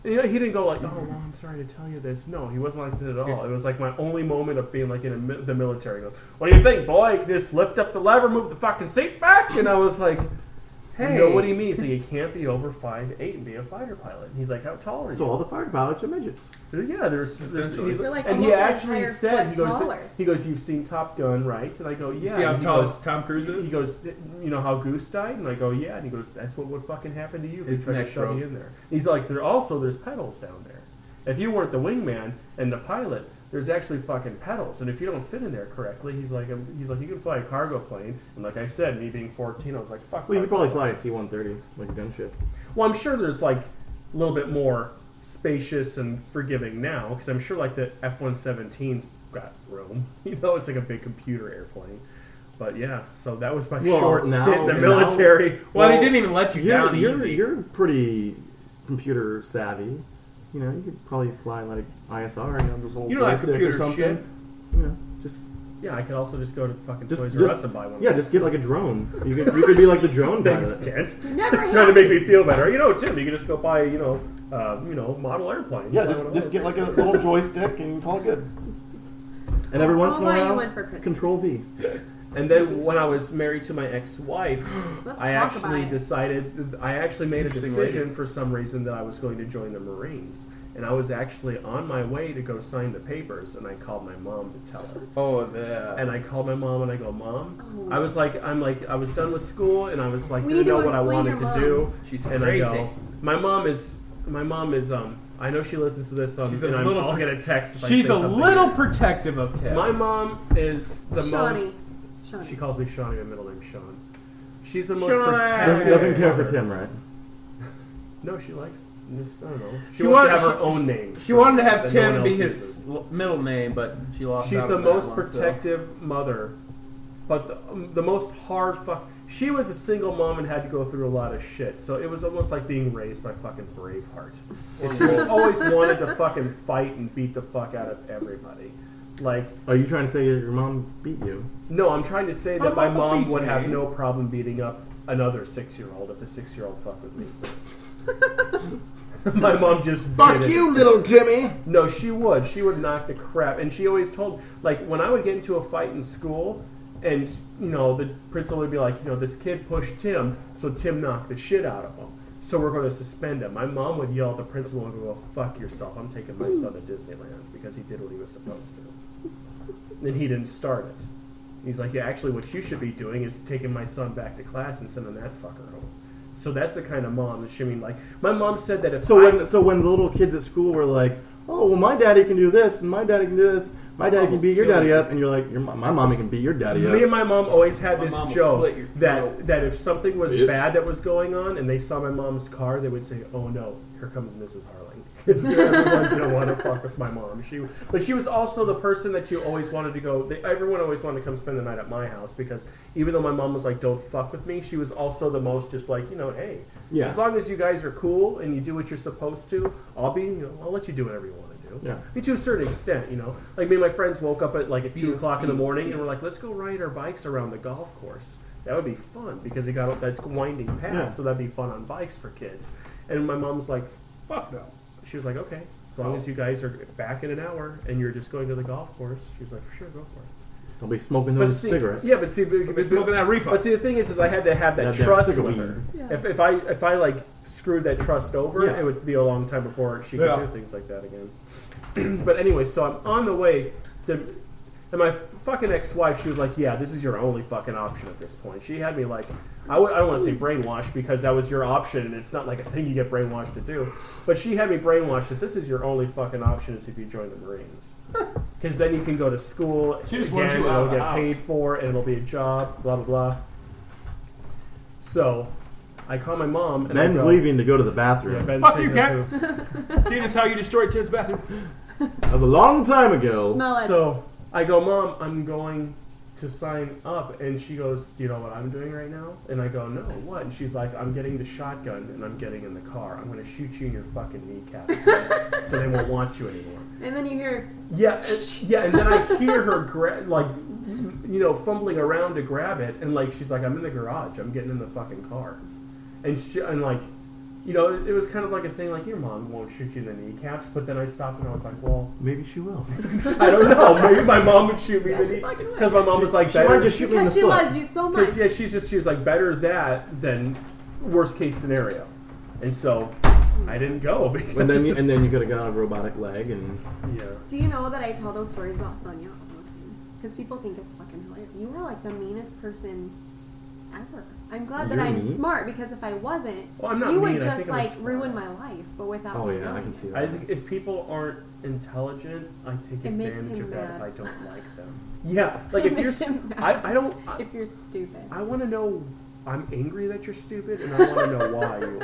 And, you know, he didn't go like, oh, well, I'm sorry to tell you this. No, he wasn't like that at all. It was like my only moment of being like in a, mi- the military. He goes, what do you think, boy? You can just lift up the lever, move the fucking seat back? And I was like, Hey. no, what do you mean? So you can't be over five eight and be a fighter pilot. And he's like, how tall are you? So all the fighter pilots are midgets. Yeah, there's, there's Essentially. he's, You're like and he almost an actually entire said, he foot goes, taller. he goes, you've seen Top Gun, right? And I go, yeah. See how And he tall goes, Tom Cruise is? He goes, you know how Goose died? And I go, yeah. And he goes, that's what would fucking happen to you if His they tried neck to shove broke. you in there. He's like, there also there's pedals down there. If you weren't the wingman and the pilot, there's actually fucking pedals, and if you don't fit in there correctly, he's like, um, he's like, you can fly a cargo plane. And like I said, me being fourteen, I was like, fuck. Well, you fuck, could probably fuck. fly a C one thirty, like a gunship. Well, I'm sure there's like a little bit more spacious and forgiving now, because I'm sure like the F one seventeen's got room. You know, it's like a big computer airplane. But yeah, so that was my Well, short now- stint in the now- military. Well, Well, he didn't even let you You're, down you're, easy. you're pretty computer savvy. You know, you could probably fly like I S R, you know, this little You know that joystick or computer something. shit. You know, just Yeah, I could also just go to fucking Just- Toys R just- Us and buy one. yeah, just get like a drone. You could you could be like the drone Thanks, pilot. gents. Never Trying to have. make me feel better. You know, Tim, you can just go buy, you know, uh, you know, model airplane. Yeah, Buy just one of just those. get like a little joystick and call it good. And every once I'll in a buy you while, one for Christmas. Control V. And then when I was married to my ex-wife, Let's I talk actually about it. decided, I actually made a Interesting decision lady. for some reason that I was going to join the Marines. And I was actually on my way to go sign the papers, and I called my mom to tell her. Oh, the. And I called my mom, and I go, Mom, Oh. I was like, I'm like, I was done with school, and I was like, We didn't need to know what I explain wanted your to mom. do. She's and crazy. I go, my mom is, my mom is, um, I know she listens to this, um, She's a and I'm, little I'll pro- get a text if I She's say a something. little protective of Tim. My mom is the Shawnee. most. Shawnee. She calls me Shawnee. My middle name's Sean. She's the most Shawnee. protective. Doesn't, doesn't care for mother. Tim, right? No, she likes. Just, I don't know. She, She wants wanted- to have her she- own name. She wanted to have that no one Tim be else his uses. l- middle name, but she lost She's out the on that most one, so- protective mother, but the, um, the most hard fuck. She was a single mom and had to go through a lot of shit, so it was almost like being raised by fucking Braveheart. And she always wanted to fucking fight and beat the fuck out of everybody. Like, Are you trying to say that your mom beat you? no, I'm trying to say How that my about the mom beach, would have man? no problem beating up another six-year-old if the six-year-old fucked with me. My mom just Fuck did it. you, little Timmy! No, she would. She would knock the crap. And she always told, like, when I would get into a fight in school, and, you know, the principal would be like, you know, this kid pushed Tim, so Tim knocked the shit out of him. So we're going to suspend him. My mom would yell at the principal and go, fuck yourself. I'm taking my son to Disneyland because he did what he was supposed to. And he didn't start it. He's like, yeah, actually what you should be doing is taking my son back to class and sending that fucker home. So that's the kind of mom that she, I mean, like, my mom said that if So I... when so when the little kids at school were like, oh well, my daddy can do this and my daddy can do this, my daddy can beat your daddy up, and you're like, your, my mommy can beat your daddy up. Me and my mom always had My this mom will joke slit your that throat. that if something was Bitch. bad that was going on and they saw my mom's car, they would say, "Oh no, here comes Missus Harling." Because everyone didn't want to fuck with my mom. She, but she was also the person that you always wanted to go. They, everyone always wanted to come spend the night at my house because even though my mom was like, "Don't fuck with me," she was also the most just like, you know, hey, Yeah. as long as you guys are cool and you do what you're supposed to, I'll be, you know, I'll let you do whatever you want to do. Yeah. I mean, to a certain extent, you know. Like me and my friends woke up at like at two Yes, o'clock in the yes, morning and yes. we're like, let's go ride our bikes around the golf course. That would be fun because they got that winding path, Yeah. so that'd be fun on bikes for kids. And my mom's like, Fuck no. she was like, okay, as long as you guys are back in an hour and you're just going to the golf course, she was like, for sure, go for it. Don't be smoking But those see, cigarettes. yeah, but see, but, Be smoking that reefer. but see, the thing is, is I had to have You that have to have trust cigarette with weed. her. Yeah. If, if I if I like screwed that trust over, Yeah. it would be a long time before she could Yeah. do things like that again. But anyway, so I'm on the way to, and my fucking ex-wife, she was like, "Yeah, this is your only fucking option at this point." She had me like, I w- I don't want to say brainwashed because that was your option, and it's not like a thing you get brainwashed to do. But she had me brainwashed that this is your only fucking option is if you join the Marines, because then you can go to school She just again, wants you out it'll of the get house. paid for, and it'll be a job, blah blah blah. So, I call my mom. And I Ben's go, leaving to go to the Yeah, bathroom. Ben's Fuck taking you, a cat. poo. Seeing as how you destroyed Tim's bathroom. That was a long time ago. Smell it. So I go, Mom, I'm going to sign up. And she goes, do you know what I'm doing right now? And I go, no, what? And she's like, I'm getting the shotgun and I'm getting in the car. I'm going to shoot you in your fucking kneecaps so, so they won't want you anymore. And then you hear, Yeah, and, yeah, and then I hear her, gra- like, you know, fumbling around to grab it. And, like, she's like, I'm in the garage. I'm getting in the fucking car. And, she, and like, you know, it, it was kind of like a thing like your mom won't shoot you in the kneecaps, but then I stopped and I was like, well, Maybe she will. I don't know. Maybe my mom would shoot me Yeah, in the she knee fucking would. because my mom was like, She better. might just shoot me in the Because she foot. loves you so much. Because yeah, she's just she was like better that than worst case scenario, and so I didn't go because And then you, and then you could have got a robotic leg and yeah. Do you know that I tell those stories about Sonia all the time? Because people think it's fucking hilarious. You were like the meanest person ever. I'm glad that You're I'm mean? smart because if I wasn't, Well, I'm not you mean, would I just think I'm a like smart ruin guy. my life, but without oh me yeah, I knowing can it. see that. I think if people aren't intelligent, I take It makes advantage him of that mad. if I don't like them. Yeah, like It if you're, makes s- him mad I, I don't. I, if you're stupid. I want to know. I'm angry that you're stupid, and I want to know why you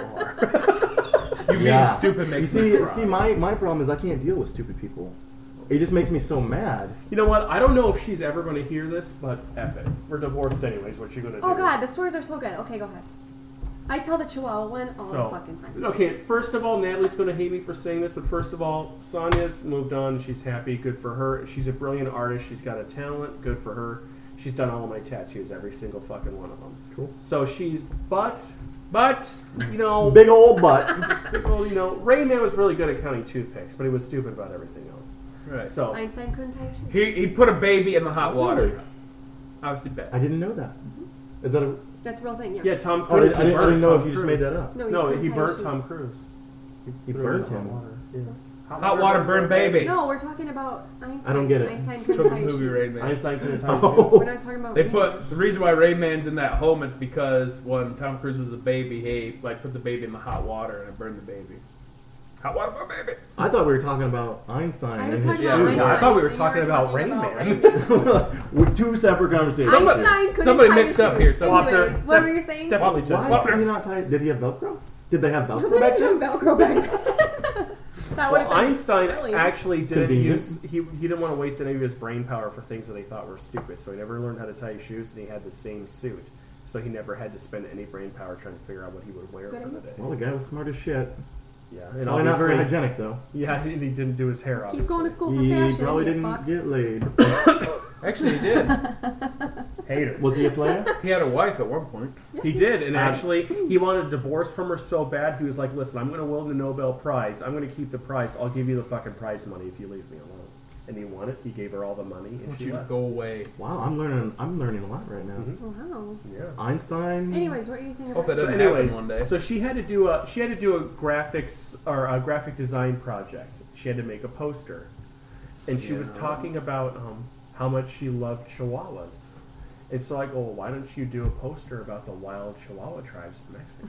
are. You being Yeah. stupid makes you me see, cry. see, my my problem is I can't deal with stupid people. It just makes me so mad. You know what? I don't know if she's ever going to hear this, but F it. We're divorced anyways. What you going to do? Oh god, the stories are so good. Okay, go ahead. I tell the Chihuahua one all So, the fucking time. okay, first of all, Natalie's going to hate me for saying this, but first of all, Sonia's moved on. She's happy. Good for her. She's a brilliant artist. She's got a talent. Good for her. She's done all of my tattoos, every single fucking one of them. Cool. So she's, but, but, you know, Big old butt. big old, you know, Rayman was really good at counting toothpicks, but he was stupid about everything else. Right. So, Einstein couldn't tie shoes. He he put a baby in the hot Really? water. Obviously bad. I didn't know that. Is that a? That's a real thing, yeah. yeah, Tom Oh, I Cruise. didn't, I didn't, I burnt didn't know Tom if you just Cruise. made that up. No, No, couldn't he tie burnt shoes. Tom Cruise. He Put her in burned hot him. water, Yeah. Hot water burn baby. No, we're talking about Einstein. I don't get it. Einstein From couldn't the tie movie shoes. Rain Man. Einstein couldn't tie Oh. shoes. We're not talking about They me. put the reason why Rayman's in that home is because when Tom Cruise was a baby, he like put the baby in the hot water and it burned the baby. Hot water burn baby. I thought we were talking about Einstein I and was his talking Yeah, about shoes. yeah, I Einstein, thought we were and you talking about Rain Man. With two separate conversations. Somebody- Einstein couldn't somebody tie mixed up shoes. here, somebody- Anyways, Walker, what def- were you saying? Definitely just Why Walker. did he not tie? Did he have Velcro? Did they have Who Velcro did back have then? Velcro back then? That would Well, have been Einstein brilliant. actually didn't Convenient. use he he didn't want to waste any of his brain power for things that he thought were stupid, so he never learned how to tie his shoes, and he had the same suit, so he never had to spend any brain power trying to figure out what he would wear Good for the idea. day. Well, the guy was smart as shit. Yeah, and Probably not very obviously- hygienic though. Yeah, and he didn't do his hair. Obviously. Keep going to school for He fashion. probably you didn't fuck. get laid. Actually, he did. Hater. Was he a player? He had a wife at one point. He did, and Um, actually, he wanted a divorce from her so bad, he was like, listen, I'm going to win the Nobel Prize. I'm going to keep the prize. I'll give you the fucking prize money if you leave me alone. And he won it. He gave her all the money, I and want she you to left. go away. Wow, I'm learning. I'm learning a lot right now. Mhm. Wow. Yeah. Einstein. Anyways, what are you saying Hope about that So doesn't anyways, happen one day. so she had to do a she had to do a graphics or a graphic design project. She had to make a poster, and she was Yeah. talking about um, how much she loved Chihuahuas. And so I go, well, why don't you do a poster about the wild Chihuahua tribes of Mexico?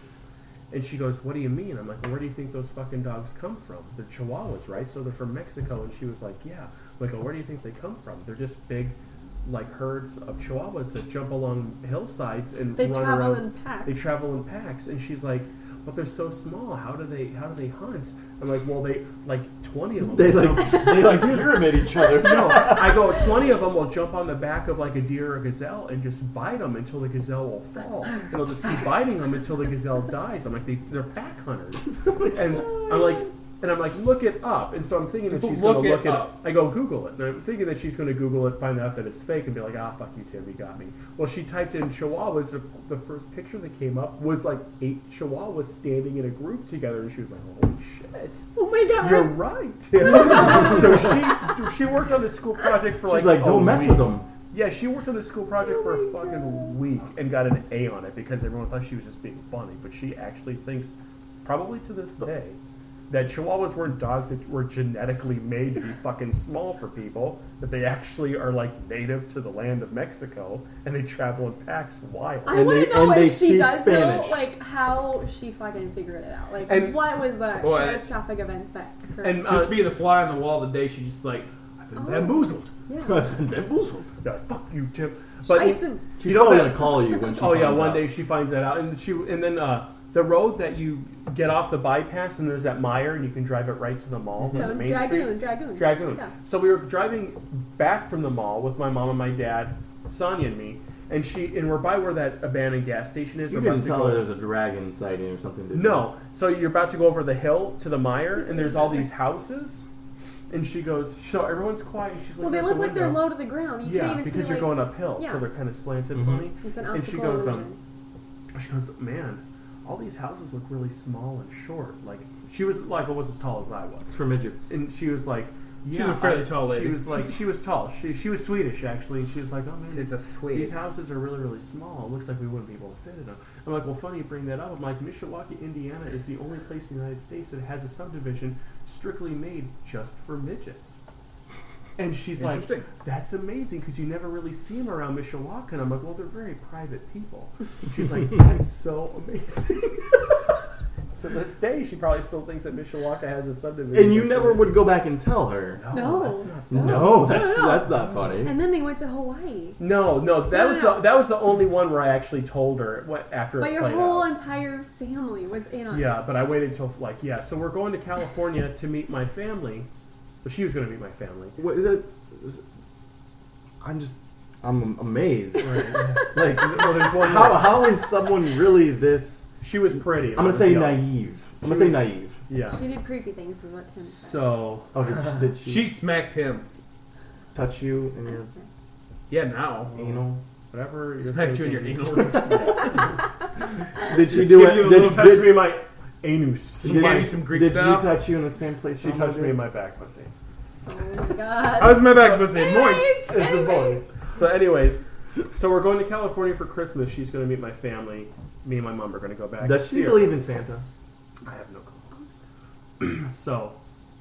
And she goes, what do you mean? I'm like, well, where do you think those fucking dogs come from? They're Chihuahuas, right? So they're from Mexico. And she was like, yeah. I'm like, well, where do you think they come from? They're just big, like herds of Chihuahuas that jump along hillsides and They run travel around. in packs. They travel in packs. And she's like, but they're so small. How do they? How do they hunt? I'm like, well, they like twenty of them. They will like jump- they like pyramid each other. no, I go, twenty of them will jump on the back of like a deer or a gazelle and just bite them until the gazelle will fall. And they'll just keep biting them until the gazelle dies. I'm like, they, they're pack hunters. And I'm like, and I'm like, look it up. And so I'm thinking that she's going Look to it look it up. up. I go, Google it. And I'm thinking that she's going to Google it, find out that it's fake, and be like, ah, fuck you, Tim, you got me. Well, she typed in Chihuahuas. The, the first picture that came up was like eight Chihuahuas standing in a group together. And she was like, holy shit. Oh my god. You're right. so she she worked on this school project for like She's like, a don't mess week. with them. Yeah, she worked on the school project Oh for a my fucking God. week and got an A on it because everyone thought she was just being funny. But she actually thinks, probably to this day, that Chihuahuas weren't dogs that were genetically made to be fucking small for people, that they actually are like native to the land of Mexico and they travel in packs wild. I And want they- to know and they if she speak does Spanish. know, like how she fucking figured it out. Like, And- what was the Well, catastrophic events that occurred? and, uh, Just being the fly on the wall today, she just like, I've been Oh. bamboozled. yeah. Bamboozled. yeah, fuck you, Tim. But Scheißen. She's You know probably that- gonna call you when she. Oh yeah, finds one out. day she finds that out, and she and then uh, the road that you get off the bypass, and there's that mire, and you can drive it right to the mall. There's So, a Main Dragoon, Street. Dragoon. Dragoon. Yeah. So we were driving back from the mall with my mom and my dad, Sonia and me, and she and we're by where that abandoned gas station is. You We're about didn't to tell go- her there's a dragon sighting or something. Did you? No. So you're about to go over the hill to the mire, and there's all these houses, and she goes, "So everyone's quiet." She's Well, looking they out look the like they're window. low to the ground. You Yeah, can't even because see, you're like, going uphill, yeah. so they're kind of slanted Mhm. funny. It's an And she optical goes, um, illusion. she goes, man, all these houses look really small and short. Like she was like almost as tall as I was, It's for midgets. and she was like, She's yeah, a fairly I- tall lady. She was like, she was tall. She she was Swedish actually, and she was like, oh man, She's these, a Swede. these houses are really really small. It looks like we wouldn't be able to fit in them. I'm like, well, funny you bring that up. I'm like, Mishawaka, Indiana is the only place in the United States that has a subdivision strictly made just for midgets. And she's like, Interesting. that's amazing because you never really see them around Mishawaka. And I'm like, well, they're very private people. She's like, that's so amazing. To this day, she probably still thinks that Mishawaka has a subdivision. And you never would go back and tell her. No. that's not No. No, that's no, no. that's not funny. And then they went to Hawaii. No, no, that No, was no. the that was the only one where I actually told her what after But it your played whole out. entire family was in on it. Yeah, but I waited till like yeah. So we're going to California to meet my family. Well, she was going to meet my family. What, that, I'm just, I'm amazed. Like, Well, there's one. how more. how is someone really this? She was pretty. and I'm I gonna was say young. naive. I'm She gonna say was- naive. Yeah. She did creepy things, is what Tim said. So Oh, did she, did she, She smacked him. touch you in your Yeah, now. anal? whatever. you're Smacked you in your thinking. anal. Did she Just do give it? you a Did, little touch did, me in my anus. She gave you some Greek did style? she touch you in the same place? She Elmo touched me did? in my back pussy. Oh my god. How's my back pussy? Anyways. Moist. It's a Anyways. voice. So, anyways, so we're going to California for Christmas. She's going to meet my family. Me and my mom are going to go back. Does and she see her. believe in Santa? I have no clue. So,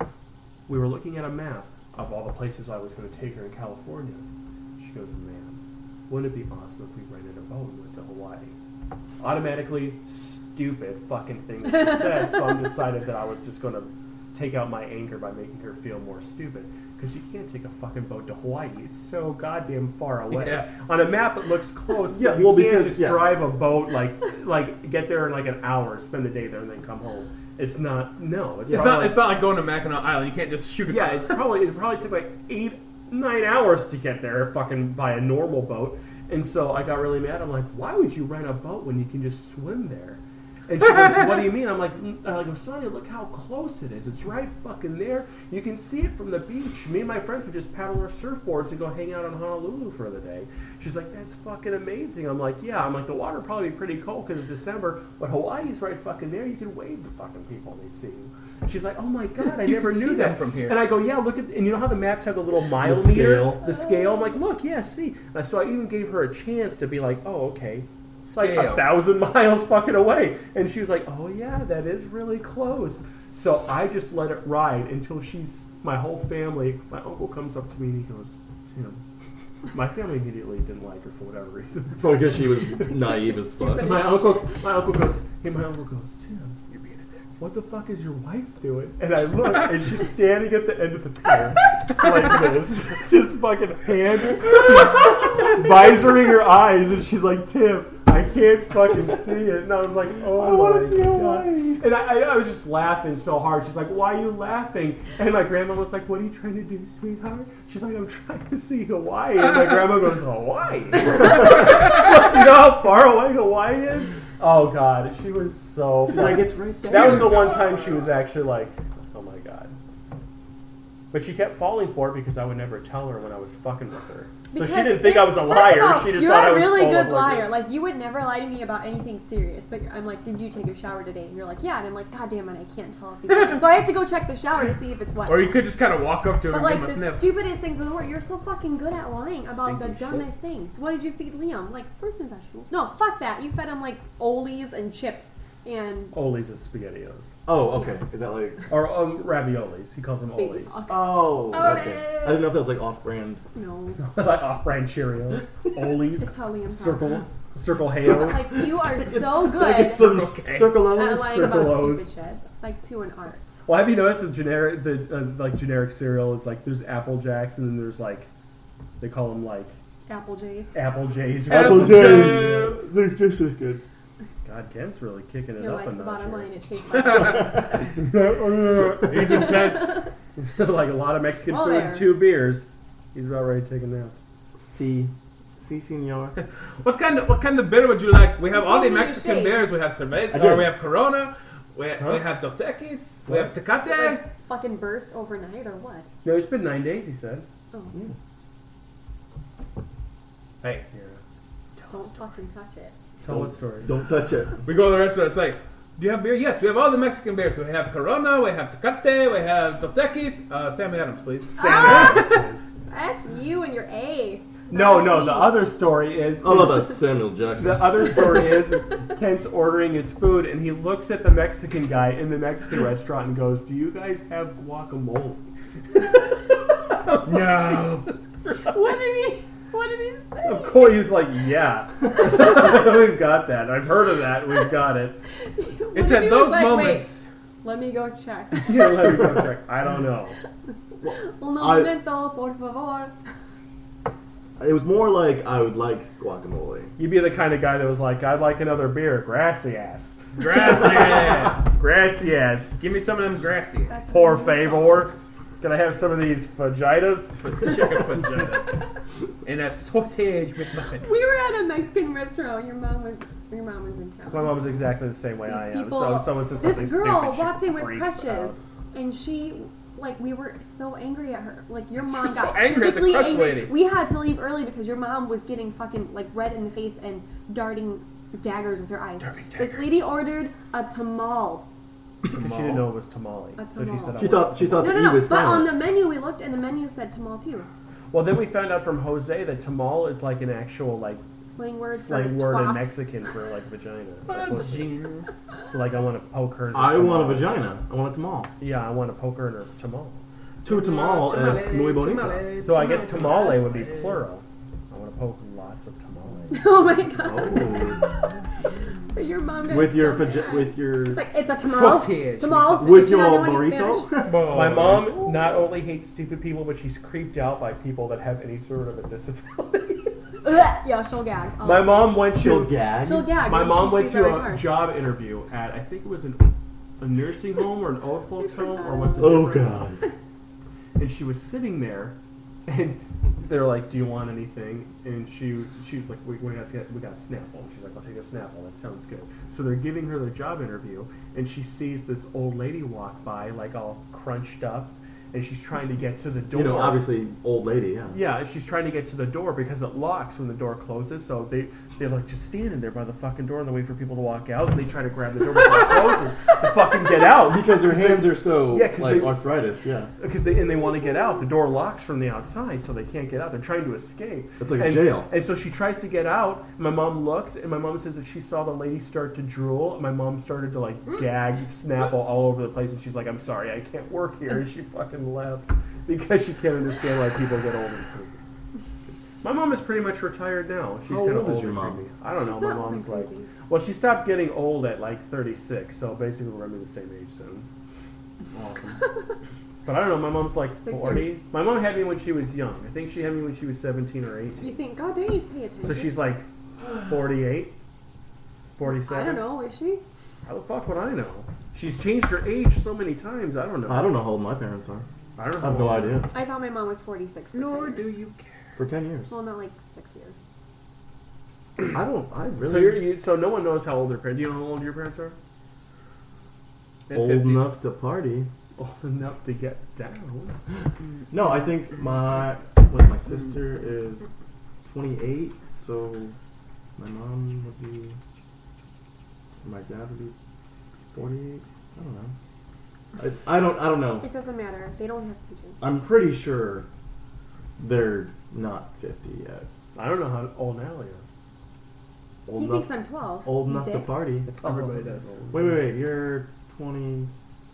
we were looking at a map of all the places I was going to take her in California. She goes, man, wouldn't it be awesome if we rented a boat and went to Hawaii? Automatically, stupid fucking thing that she said, so I decided that I was just going to take out my anger by making her feel more stupid. Because you can't take a fucking boat to Hawaii. It's so goddamn far away. Yeah. On a map, it looks close. Yeah, but you well, can't because- just yeah. drive a boat, like, like get there in like an hour, spend the day there, and then come home. It's not. No, it's, It's probably not. like- It's not like going to Mackinac Island. You can't just shoot a Yeah, it's probably it probably took like eight, nine hours to get there, fucking by a normal boat. And so I got really mad. I'm like, why would you rent a boat when you can just swim there? And she goes, what do you mean? I'm like, mm, I'm like, Sonia, look how close it is. It's right fucking there. You can see it from the beach. Me and my friends would just paddle our surfboards and go hang out in Honolulu for the day. She's like, that's fucking amazing. I'm like, yeah. I'm like, the water will probably be pretty cold because it's December, but Hawaii's right fucking there. You can wave to fucking people and they see you. And she's like, oh my god, I You never can knew see that them from here. And I go, yeah, look at, and you know how the maps have the little mile The meter, scale. the scale. I'm like, look, yeah, see. And so I even gave her a chance to be like, oh, okay. It's like a Scale. thousand miles fucking away. And she was like, oh yeah, that is really close. So I just let it ride until she's, my whole family, my uncle comes up to me and he goes, Tim. My family immediately didn't like her for whatever reason. Probably because she was naive as fuck. Stupid. My uncle, my uncle goes, hey, my uncle goes, Tim, you're being a dick. What the fuck is your wife doing? And I look, and she's standing at the end of the pier, like this, just fucking hand, visoring her eyes, and she's like, Tim, I can't fucking see it. And I was like, oh I my wanna see God. Hawaii. And I, I, I was just laughing so hard. She's like, why are you laughing? And my grandma was like, what are you trying to do, sweetheart? She's like, I'm trying to see Hawaii. And my grandma goes, Hawaii? You know how far away Hawaii is? Oh, God. She was so... Like, it's right there. That was the one time she was actually like, oh, my God. But she kept falling for it because I would never tell her when I was fucking with her. So she Because didn't think it- I was a first liar. of all, She just you're thought I a was really full good of liar. like, Like, you would never lie to me about anything serious. But I'm like, did you take a shower today? And you're like, yeah. And I'm like, God damn it, I can't tell if he's lying. So I have to go check the shower to see if it's wet. Or you could just kind of walk up to him But and like give him a the sniff. stupidest things in the world, you're so fucking good at lying about Stinky the dumbest things. What did you feed Liam? Like fruits and vegetables? No, fuck that. You fed him like Oles and chips and Oli's is SpaghettiOs. Oh, okay. Is that like? Or um, raviolis. He calls them baby Olis. talk. Oh, Oh, okay. no. I didn't know if that was like off-brand. No, Like off-brand Cheerios. Olis. that's how Liam talks. Circle. Circle Halos. Like you are so good Like it's some Okay. Circle at O's. lying Circle about O's. stupid shit. Like to an art. Well, have you noticed the generic, the uh, like generic cereal is like there's Apple Jacks and then there's like they call them like Apple J's. Apple J's. Apple Apple J's. They're just as good. God, Kent's really kicking it You're up like a the notch bottom here. line. It tastes like He's intense. Like a lot of Mexican Well, food, there. and two beers. He's about ready to take a nap. Si, si, senor. What kind of what kind of beer would you like? We have You all told the me to Mexican shake. beers. We have cerveza, I or did. we have Corona. We, Huh? we have Dos Equis. We What? have Tecate. like fucking burst overnight or what? No, it's been nine days. He said. Oh, Hey, Yeah. don't fucking touch it. Tell what story? Don't touch it. We go to the restaurant. It's like, do you have beer? Yes, we have all the Mexican beers. We have Corona, we have Tecate, we have Dos Equis. Uh, Sammy Adams, please. Ah! F you and your A. No, Not no. C. The other story is. I love is- that Samuel Jackson. The other story is, is Kent's ordering his food and he looks at the Mexican guy in the Mexican restaurant and goes, "Do you guys have guacamole?" No. What did he? What did he say? Of course, he was like, "Yeah, we've got that. I've heard of that. We've got it." What It's if at he those was like, moments. Wait, let me go check. Yeah, let me go check. I don't know. Un I- momento, por favor. It was more like I would like guacamole. You'd be the kind of guy that was like, "I'd like another beer, gracias, Gracias. gracias, Give me some of them grassy. por favor. Can I have some of these fajitas?" Chicken fajitas. And a sausage with mutton. We were at a Mexican restaurant. Your mom was. Your mom was in town. My mom was exactly the same way I am. People- So if someone says something This girl stupid, she walks in with freaks crutches, out. and she, like, we were so angry at her. Like, your You mom were got so angry at the physically crutch angry. lady. We had to leave early because your mom was getting fucking like red in the face and darting daggers with her eyes. Darting This daggers. lady ordered a tamal. Because she didn't know it was tamale. A So she tamal. said, I She want thought she thought No, the no, E no. was But on silent. the menu, we looked, and the menu said tamal too. Well, then we found out from Jose that tamal is like an actual like Slang word. slang for word in twat. Mexican for like vagina. Like, Vagina. so like I want to poke her. In her I want a tamal. vagina. I want a tamal. Yeah, I want to poke her in her tamal. Tu tamal es muy bonito. So I guess tamale would be plural. I want to poke lots of tamale. Oh my god. Oh. Your mom got With your so vagi- mad. with your It's like it's a tamal. Sausage. Tamal. with Did you your not know any burrito. Spanish? My mom not only hates stupid people, but she's creeped out by people that have any sort of a disability. Ugh, yeah, she'll gag. Oh. My mom went She'll to gag. She'll gag. my when mom she went sees to a a retard. job interview at I think it was an, a nursing home or an old folks home or what's the Oh difference? god. And she was sitting there, and they're like, "Do you want anything?" And she she was like, "We, we got we got Snapple." She's like, "I'll take a Snapple. That sounds good." So they're giving her the job interview, and she sees this old lady walk by, like all crunched up, and she's trying to get to the door. You know, obviously old lady. Yeah. Yeah, she's trying to get to the door because it locks when the door closes. So they they're like just standing there by the fucking door and they wait for people to walk out. And they try to grab the door before it closes to fucking get out Because her hands are so Yeah, 'cause like they- arthritis. Yeah. because they and they want to get out. The door locks from the outside, so they can't get out. They're trying to escape. It's like a and, jail. And so she tries to get out. My mom looks, and my mom says that she saw the lady start to drool. My mom started to like gag, snapple all over the place, and she's like, "I'm sorry, I can't work here." And she fucking left because she can't understand why people get old and creepy. My mom is pretty much retired now. She's How kind of old is old your and mom? creepy. I don't know. She's My not mom's really like, creepy. well, she stopped getting old at like thirty-six, so basically we're gonna be the same age soon. Awesome. But I don't know. My mom's like Six forty. years. My mom had me when she was young. I think she had me when she was seventeen or You eighteen. think, God, don't you pay attention? So she's like forty-eight, forty-seven. I don't know, is she? How the fuck would I know? She's changed her age so many times. I don't know. I don't know how old my parents are. I don't I have know. no idea. I thought my mom was forty-six. For Nor ten do years. you care. For ten years. Well, not like six years. I don't. I really. So you're you, so no one knows how old their parents. Do you know how old your parents are? old fifties. enough to party. Old enough to get down. No, I think my what my sister is twenty-eight, so my mom would be, my dad would be forty-eight. I don't know. I, I don't. I don't know. It doesn't matter. They don't have pigeons. I'm pretty sure they're not fifty yet. I don't know how old Natalie is. Old he enough. thinks I'm twelve. Old You enough to dick. party. Everybody does. Wait, wait, wait. You're twenty.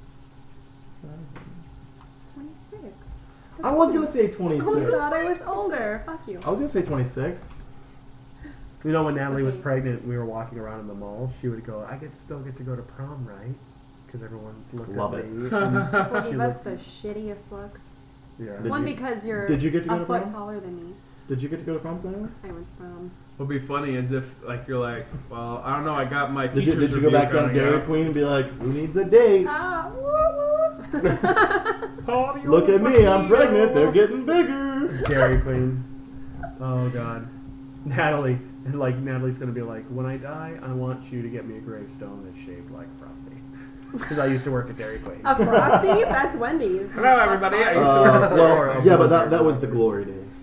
twenty-six. I was gonna say Oh twenty-six. God, I was older. Fuck you. I was gonna say twenty-six. You know, when Natalie was Okay. pregnant, we were walking around in the mall. She would go, "I get still get to go to prom, right?" Because everyone looked Love at it. me. Well, She you that's looked- the shittiest look. Yeah. Did One you- because you're did you get to go a to foot prom? taller than me. Did you get to go to prom together? I went to prom. What'd be funny is if, like, you're like, well, I don't know, I got my Did you, teacher's did you go review back down to coming Dairy up. Queen and be like, who needs a date? Ah, woo, woo. Look at me, I'm pregnant, they're getting bigger. Dairy Queen. Oh God, Natalie. And like Natalie's gonna be like, when I die, I want you to get me a gravestone that's shaped like Frosty. Because I used to work at Dairy Queen. A Frosty? That's Wendy's. Hello, everybody. I used to Uh, work at well, Or a yeah, but that, Blizzard. that was the glory days.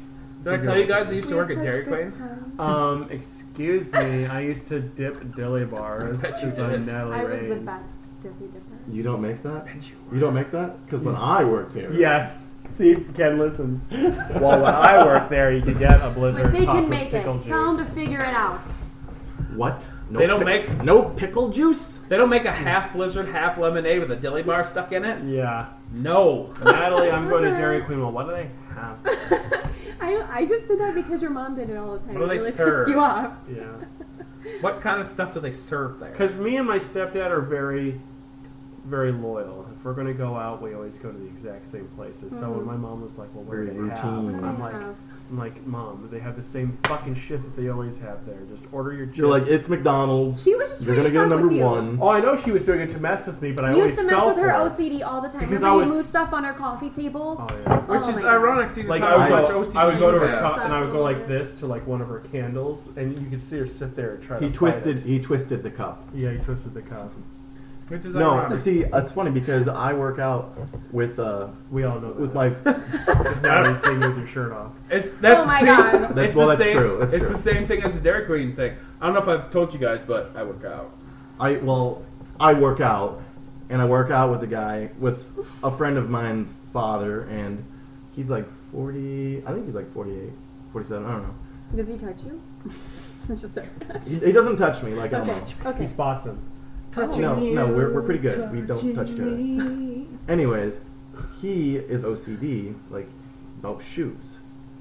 Did I tell you guys I used to work at Dairy Queen? Um, excuse me, I used to dip dilly bars. I bet you This is on did. Natalie I was the Rain. best Dippy Dipper. You don't make that? Bet you You don't make that? Because when I worked here, Yeah. See if Ken listens. Well, when I worked there, you could get a blizzard But they topped can with make it. pickle juice. Tell them to figure it out. what? No They don't pic- make- no pickle juice. They don't make a half blizzard, half lemonade with a dilly bar stuck in it? Yeah. No. Natalie, I'm going to Dairy Queen. Well, what do they have? I I just did that because your mom did it all the time. What do they it really serve? pissed you off. Yeah. What kind of stuff do they serve there? Because me and my stepdad are very, very loyal. If we're going to go out, we always go to the exact same places. So when my mom was like, well, what do Very they have? routine. I'm like, Yeah. I'm like, Mom, they have the same fucking shit that they always have there. Just order your chips. You're like, it's McDonald's. She was just You're trying gonna to get a fuck number with you. one. Oh, I know she was doing it to mess with me, but I You always used to mess fell with her for O it. C D all the time. Because Remember I you was- moved stuff on her coffee table? Oh, yeah. Which Oh is my God. ironic, seeing Like as I how would, much go, O C D I would go to you her have. cup and I would go like Yeah. this to like one of her candles, and you could see her sit there and try He to fight twisted. it. He twisted the cup. Yeah, he twisted the cup. Which is No, ironic. see, it's funny because I work out with uh We all know that. with my. Because now he's sitting with your shirt off. It's that's Oh my the same, God. That's- it's well, the that's same, true, that's it's true. the same thing as the Dairy Queen thing. I don't know if I've told you guys, but I work out. I well, I work out, and I work out with a guy with a friend of mine's father, and he's like forty. I think he's like forty-eight, forty-seven. I don't know. Does he touch you? I'm just there. He, he doesn't touch me like I'm. Okay. Okay. He spots him. Oh. No, no, we're we're pretty good. We don't touch each other. Anyways, he is O C D, like about shoes.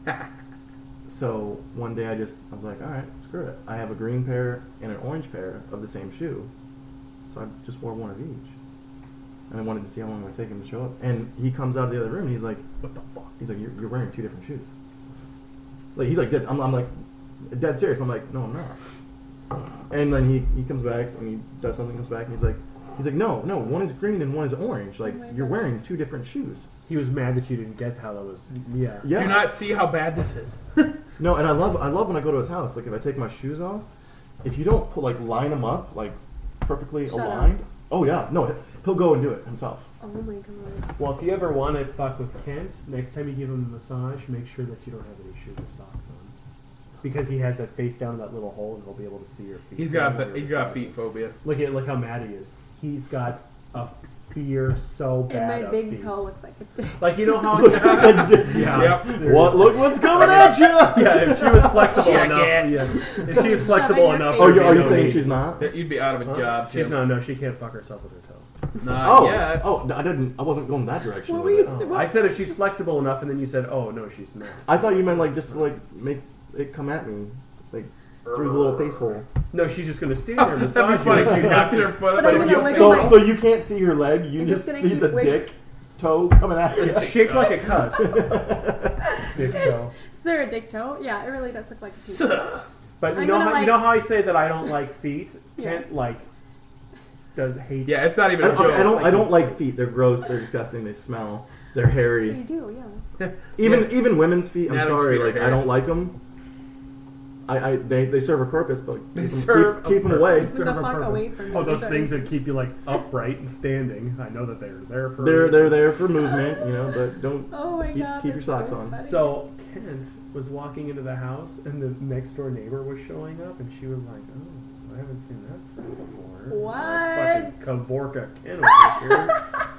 So one day I just I was like, all right, screw it. I have a green pair and an orange pair of the same shoe, so I just wore one of each. And I wanted to see how long it would take him to show up. And he comes out of the other room and he's like, what the fuck? He's like, you're, you're wearing two different shoes. Like he's like, dead, I'm, I'm like, dead serious. I'm like, no, I'm not. And then he, he comes back and he does something, comes back and he's like, he's like, no, no, one is green and one is orange. Like Oh my you're God. wearing two different shoes. He was mad that you didn't get how that was. Yeah. Yeah. Do you not see how bad this is? No, and I love I love when I go to his house. Like if I take my shoes off, if you don't put like line them up like perfectly Shut up. aligned. Oh yeah, no, he'll go and do it himself. Oh my god. Well, if you ever want to fuck with Kent, next time you give him a massage, make sure that you don't have any shoes or socks on. Because he has that face down in that little hole, and he'll be able to see your feet. He's got Down he's your got side. feet phobia. Look at look how mad he is. He's got a fear so And bad. my of big feet. toe looks like a dick. Like you know how Looks like a dick. yeah. Yep. seriously. What? Look what's coming at you! Yeah, if she was flexible Check enough. it. Yeah, if she was Shove flexible in your enough. face. Oh, there'd you, be are you no saying need. she's not? That You'd be out of a Huh? job, She's Tim. no, no, she can't fuck herself with her toe. Not Oh, yet. oh, I didn't. I wasn't going that direction. What with were it. you- Oh, I said if she's flexible enough, and then you said, "Oh no, she's not." I thought you meant like just to, like make it come at me, like through the little face hole. No, she's just gonna stand there and That'd massage be funny. you. She's She's got got her foot. But up I'm in gonna your wiggle face. So, my- so you can't see her leg. You I'm just just see gonna the keep wig- dick toe coming at you. It shakes like a cuss. Dick toe. Sir, a dick toe? Yeah, it really does look like a dick toe. Suh. But you I'm know gonna, how you like- know how I say that I don't like feet. Yeah. Kent like does hate. Yeah, it's not even I, a joke. I don't. I Like don't this- like feet. They're gross. They're disgusting. They smell. They're You hairy. do, yeah. Even Yeah. even women's feet. I'm Adam's sorry. feet are Like I hairy. don't like them. I, I they, they serve a purpose, but They keep, 'em- serve keep, a keep them away. purpose. Get the Serve a fuck purpose. away from me. Oh, those Sorry. things that keep you like upright and standing. I know that they're there for. a They're reason. they're there for movement, you know. But don't Oh my keep, god. keep your that's socks so on. funny. So Kent was walking into the house, and the next door neighbor was showing up, and she was like, "Oh, I haven't seen that friend before." What? Like fucking Kavorka Kent over here.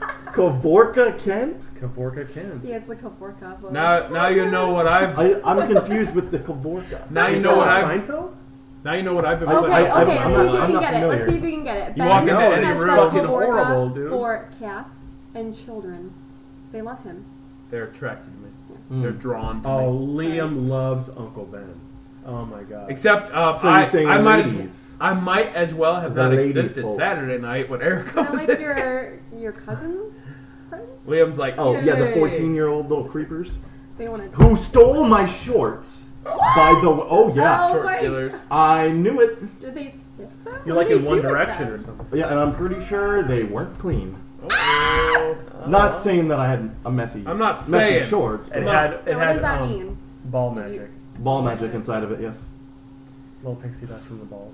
Kavorka Kent? Kavorka Kent. He has the Kavorka voice. Now, now you know what I've. I I'm confused with the Kavorka. Now you You know know what I've. Seinfeld? Now you know what I've been. I- Okay, I- I'm- okay, I'm let's not- see if I'm we not can get it. familiar. Let's see if we can get it. You Ben walk into No, any has it's room. the fucking Kavorka horrible, dude. for cats and children. They love him. They're attracted to me. Mm. They're drawn to Oh, me. Liam loves Uncle Ben. Oh my god. Except, uh, So you're I, saying I the might as ladies. I might as well have The not ladies existed folk. Saturday night when Eric Kind of was like in. your your cousin. friend? Liam's like, Oh yeah, the Yay. fourteen-year-old little creepers They want to. who stole my shorts. By the w- oh yeah, Oh short my- stealers. I knew it. Did they skip them? You're What like did in they One do with Direction them? or something. Yeah, and I'm pretty sure they weren't clean. Oh. Not saying that I had a messy, I'm not messy saying. shorts, It but No. had it Now, what had does that um, mean? ball magic. ball magic inside of it. Yes, Little pixie dust from the ball.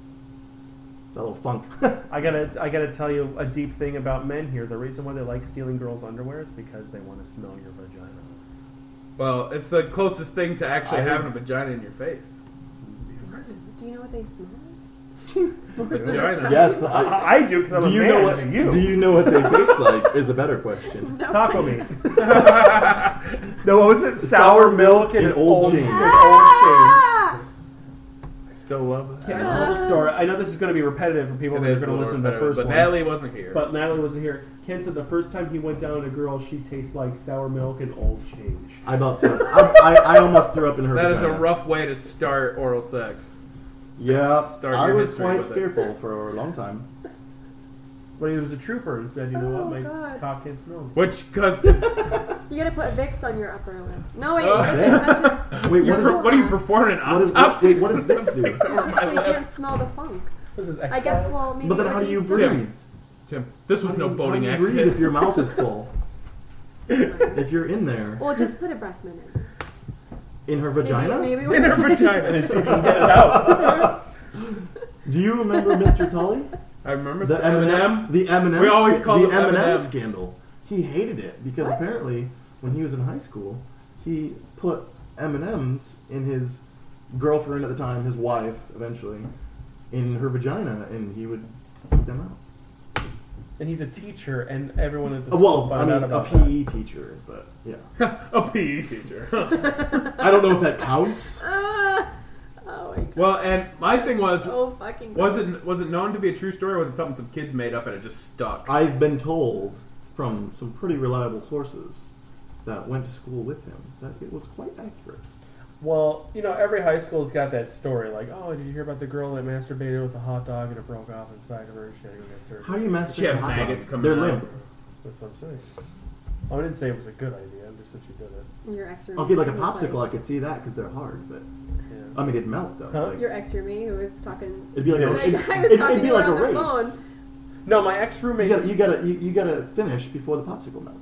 that little funk. I gotta I gotta tell you a deep thing about men here. The reason why they like stealing girls' underwear is because they want to smell your vagina. Well, it's the closest thing to actually I- having a vagina in your face. Do you know what they smell Vagina. Yes. I, I, I do because I'm do a you man. know what? to you. Do you know what they taste like? Is a better question. like? Taco meat. No, what was it? Sour, Sour milk and, and Old old Change. and Old Ah! I still love Change. that. Can I tell the story? I know this is going to be repetitive for people It that are is going to a listen little to the first repetitive, one. but Natalie wasn't here. But Natalie wasn't here. Ken said the first time he went down on a girl, she tastes like sour milk and Old Change. I about threw, I, I, I almost threw up in her that is a vagina. rough way to start oral sex. Yeah, Start I your was history quite with it. fearful for a long time. But he was a trooper and said, you know Oh, what, my God. cock can't smell. Which, because You gotta put Vicks on your upper lip. No, wait. Oh. That's just- Wait, you what is per- it? what are you performing an What is- autopsy? wait, what does Vicks do? Vicks over my so you lip. can't smell the funk. This is I guess, well, maybe But then it how was do you Easter. breathe? Tim, this was How do no you- boating how do you breathe accident. if your mouth is full? If you're in there. Well, just put a breath mint in. In her Maybe, vagina? maybe In her vagina. And see if you can get it out. Do you remember Mister Tully? I remember The M and M&M, M. the M and M, We always called the him M and M M and M. scandal. He hated it because What? apparently when he was in high school, he put M and M's in his girlfriend at the time, his wife eventually, in her vagina, and he would eat them out. And he's a teacher, and everyone at the Uh, school well, I found mean, out a about P E teacher, but yeah, A P E teacher. I don't know if that counts. Ah! Oh my god. Well, and my thing was, Oh fucking was God. it was it known to be a true story, or was it something some kids made up and it just stuck? I've been told from some pretty reliable sources that went to school with him that it was quite accurate. Well, you know, every high school's got that story, like, oh, did you hear about the girl that masturbated with a hot dog and it broke off inside of her? She had to go get surgery. How do you masturbate? She had a hot dog? maggots coming They're out. limp. That's what I'm saying. Oh, I didn't say it was a good idea. I just said she did it. Your ex Okay, like a roommate was popsicle, I could see that because they're hard, but Yeah. I mean, it'd melt though. Huh? Like, Your ex roommate who was talking. it'd be like a, Yeah. it'd, That guy was it'd, talking it'd be to like you a on the race. phone. No, my ex-roommate. You gotta, you gotta, you, you gotta finish before the popsicle melts.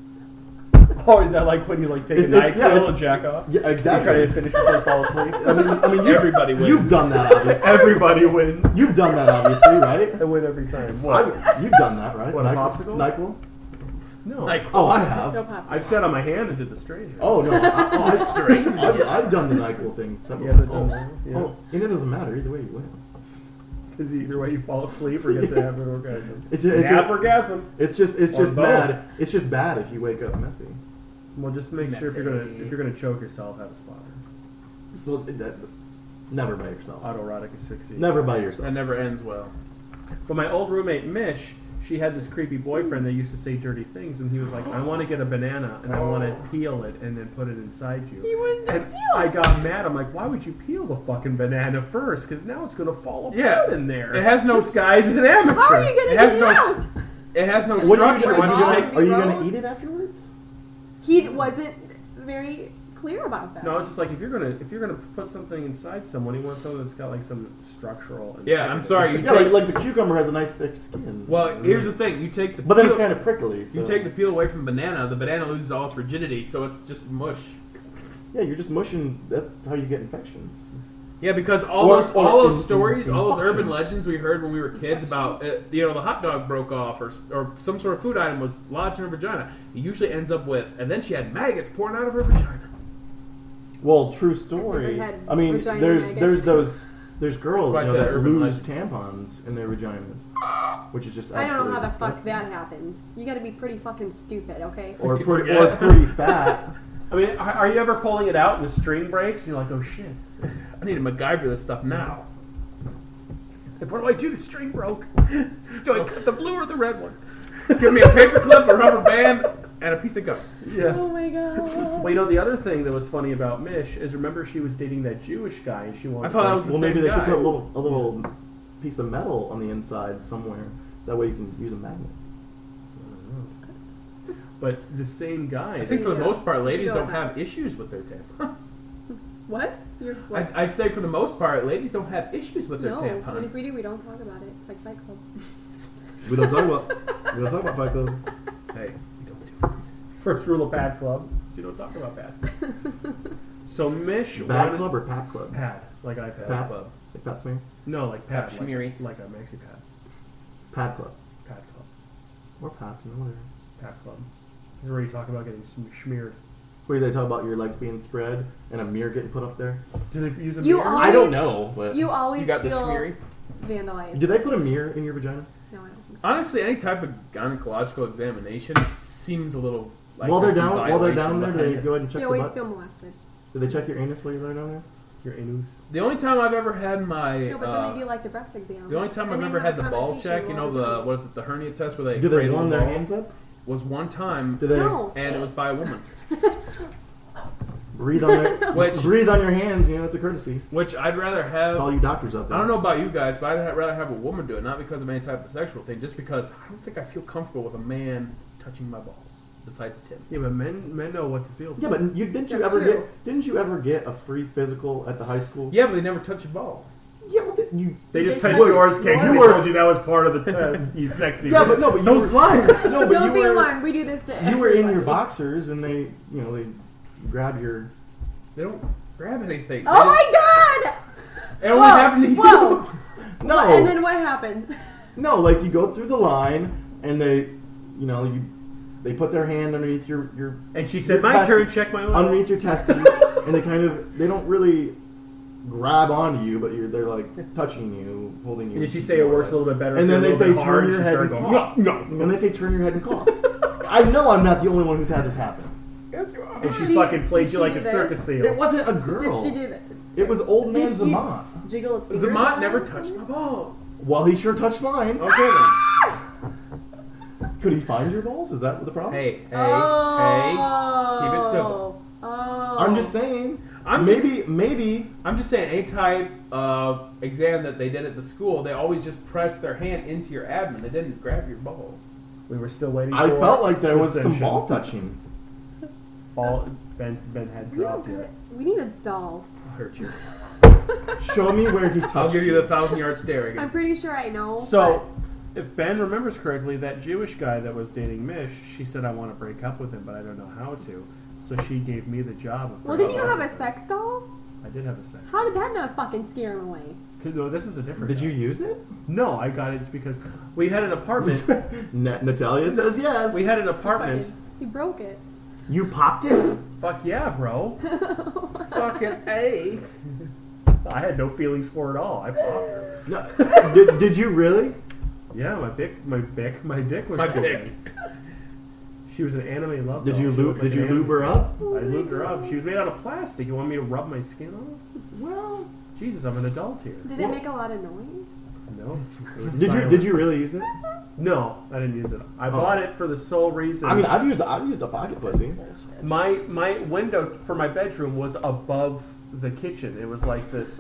Oh, is that like when you like take It's- a it's- NyQuil yeah, it's- and jack off? Yeah, You exactly. try to finish before you fall asleep. I mean, I mean, you, Everybody wins. You've done that, obviously. Everybody wins. You've done that, obviously, right? I win every time. What? I, you've done that, right? What, a NyQuil? popsicle? NyQuil? No. Like, Oh, I have. No popsicle. I've sat on my hand and did the stranger. Oh no, I, oh, I, Straight. I've, I've done the NyQuil thing several Yeah, but times. don't- yeah. Oh, and it doesn't matter either way you win. Because either way you fall asleep or get to have an orgasm. It's just, it's, Nap just, orgasm. it's just, it's Or just both. bad. It's just bad if you wake up messy. Well, just make sure if you're gonna Messy. if you're gonna choke yourself, have a spotter. Well, that, never by yourself. Autoerotic asphyxia. Never by yourself. that never ends well. But my old roommate Mish, she had this creepy boyfriend that used to say dirty things, and he was like, "I want to get a banana and I want to peel it and then put it inside you." He wouldn't And peel. I got mad. I'm like, "Why would you peel the fucking banana first? Because now it's gonna fall apart Yeah. in there." It has no- This guy's an amateur. How are you gonna It has get no it s- out? It has no What are you structure gonna- once you are take. Are you Raw? gonna eat it afterwards? He wasn't very clear about that. No, it's just like if you're gonna if you're gonna put something inside someone, you want something that's got like some structural. Yeah, I'm sorry, you Yeah, like, take- like the cucumber has a nice thick skin. Well, here's the thing: you take the but then peel, it's kind of prickly. So. you take the peel away from banana, the banana loses all its rigidity, so it's just mush. Yeah, you're just mushing. That's how you get infections. Yeah, because all Or- those or all those in- stories, in- all those urban infections. legends we heard when we were kids about uh, you know the hot dog broke off or or some sort of food item was lodged in her vagina. It usually ends up with, and then she had maggots pouring out of her vagina. Well, true story. had I mean, vagina there's maggots. there's those there's girls That's you why I know, said that urban lose legend. tampons in their vaginas, which is just I don't know absolutely how the fuck disgusting. that happens. You gotta be pretty fucking stupid, okay? Or You pretty, forget. or pretty fat. I mean, are are you ever pulling it out and the string breaks and you're like, "Oh shit." I need to MacGyver this stuff now. Like, what do I do? The string broke. Do I cut the blue or the red one? Give me a paper clip, a rubber band, and a piece of gum. Yeah. Oh my god. Well, you know, the other thing that was funny about Mish is remember she was dating that Jewish guy and she wanted I thought that like, was the Well, same maybe they guy. should put a little a little piece of metal on the inside somewhere. That way you can use a magnet. But the same guy. I think for the Yeah. most part, ladies Should go don't with have that. issues with their tampons. What? You're I, explaining. I'd say for the most part, ladies don't have issues with their No, and tampons. if we do, we don't talk about it. It's like Fight Club. We don't talk about we don't talk about Fight Club. Hey, we don't do it. First rule of Pad Club, so you don't talk about Pad. So Mish Bad wanted Club or Pat Club? Pad, like iPad. Pat Club. Like Pat Smear? No, like Pad, Pad like, Schmeary. like a maxi pad. Pat Club. Pad Club. Or Pat, no whatever. Pad Club. This is where you talk about getting sm- smeared. Where they talk about your legs being spread and a mirror getting put up there? Do they use a You mirror? always- I don't know, but You always You got the feel schmeary? vandalized. did they put a mirror in your vagina? No, I don't think Honestly, any type of gynecological examination seems a little like while they're there's some down, while they're violation down there, do behind they it. go ahead and so. check You the always butt? feel molested. Do they check your anus while you're down there? Your anus. The only time I've ever had my No, but uh, then they do like the breast exam. the only time And I've then ever you had have the a ball conversation check, you know while the they're what is it, the hernia test where they Do they cradle warm the their balls, hands up? was one time, Do they No. and it was by a woman, breathe on their Which- breathe on your hands? You know, it's a courtesy. which I'd rather To have. all you doctors out there. I don't know about you guys, but I'd ha- rather have a woman do it, not because of any type of sexual thing, just because I don't think I feel comfortable with a man touching my balls. Besides Tim. Yeah, but men men know what to feel. Yeah, but you didn't you That's ever true. get didn't you ever get a free physical at the high school? Yeah, but they never touch your balls. Yeah, but the, you They just They touched touched yours, yours. King. You They were- told you that was part of the test. You sexy. Yeah, bitch. but no, but you those were, liars. No, but Don't you be were alarmed. We do this to you were in your everybody. boxers and they you know they grab your They don't grab anything. They Oh just- my god! It only Whoa, happened to you. whoa. no And then what happened? no like you go through the line and they you know you they put their hand underneath your your And she your said, "My testi- turn. Check my own." underneath your testes and they kind of they don't really grab onto you but you're they're like touching you holding you. And did she say it works a little bit better? And if then you're they a little say bit hard, turn your she head started and going, cough. no, no. And they say turn your head and cough. I know I'm not the only one who's had this happen. Yes, you are. And she, She- fucking played did you she like do a this? circus seal. It wasn't a girl. Did she do that? It was old man Did he- Zamont. Jiggle its fingers Zamont around? never touched my balls. Well, he sure touched mine. Okay then. Could he find your balls? Is that the problem? Hey, hey, Oh. keep it simple. Oh. I'm just saying. I'm maybe, just- maybe. I'm just saying, any type of exam that they did at the school, they always just pressed their hand into your abdomen. They didn't grab your balls. We were still waiting. I for felt like there was some dissension. ball touching. Ball. Ben Ben had We, don't dropped do it. it. We need a doll. I'll hurt you. Show me where he touched I'll give you the thousand yard stare I'm again. pretty sure I know. So, if Ben remembers correctly, that Jewish guy that was dating Mish, she said, "I want to break up with him, but I don't know how to." So she gave me the job of. but, well, breaking didn't you up have a with him. sex doll? I did have a sex. How did that not fucking scare him away? 'Cause, no, this is a different. Did guy. you use it? No, I got it because we had an apartment. Na- Natalia says yes. we had an apartment. Fucking- He broke it. You popped it? Fuck yeah, bro. Fucking A. I had no feelings for it at all. I popped her. No. did, did you really? Yeah, my dick, my dick, my dick was My too dick. big. She was an anime love. Did doll. you She lube? looked like Did you an lube anime- her up? I lubed her up. She was made out of plastic. You want me to rub my skin on Well, it? Jesus, I'm an adult here. Did it make a lot of noise? No. It was did you silent. did you really use it? No, I didn't use it. I Oh. bought it for the sole reason. I mean, I've used I've used a pocket pussy. my my window for my bedroom was above the kitchen. It was like this.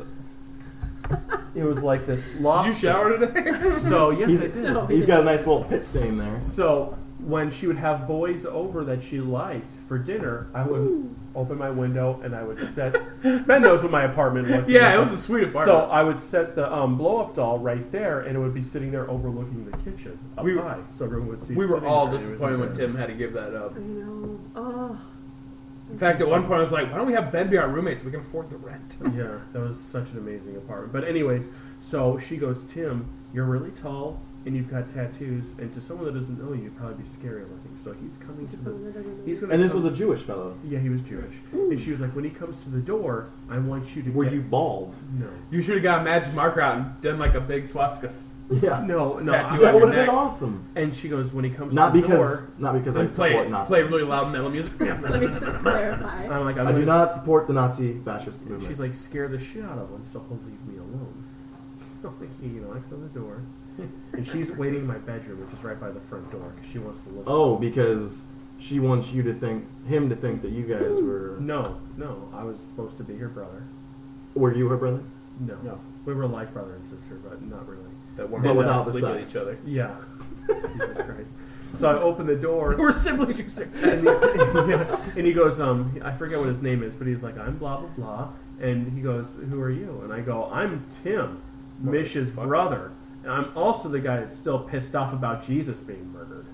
It was like this loft. Did you shower today? So yes, He's, I did. No. he's got a nice little pit stain there. So when she would have boys over that she liked for dinner, I would open my window and I would set. Ben knows what my apartment looked Yeah, like. it was a sweet So apartment. I would set the um, blow up doll right there, and it would be sitting there overlooking the kitchen up We- high, so everyone would see. it we were sitting all there, and it was disappointed when embarrassing. Tim had to give that up. I know. Oh. In fact, at one point I was like, why don't we have Ben be our roommates? We can afford the rent. Yeah, that was such an amazing apartment. But anyways, so she goes, Tim, you're really tall and you've got tattoos, and to someone that doesn't know you, you'd probably be scary looking. So he's coming to the. He's gonna And this come- was a Jewish fellow. Yeah, he was Jewish. And she was like, when he comes to the door, I want you to. Were get you bald? No. You should have got a magic marker out and done like a big swastika. s- Yeah. No, no. Tattoo I- on That your would have been neck. awesome. and she goes, when he comes Not to the because door, not because I And play, support Nazis. play really loud metal music. Let me just clarify. I'm like, I'm I do gonna not support the Nazi fascist And movement. she's like, scare the shit out of him, so he'll leave me alone. So he knocks on the door, and she's waiting in my bedroom, which is right by the front door, because she wants to listen. Oh, because she wants you to think, him to think that you guys were. No, no, I was supposed to be her brother. Were you her brother? No. No. We were like brother and sister, but not really. That weren't But able without to the sleep sex. with each other. Yeah. Jesus Christ. So I open the door. We're siblings, you sick And he, yeah, and he goes, um, I forget what his name is, but he's like, I'm blah blah blah, and he goes, who are you? And I go, I'm Tim, Mish's brother, and I'm also the guy that's still pissed off about Jesus being murdered.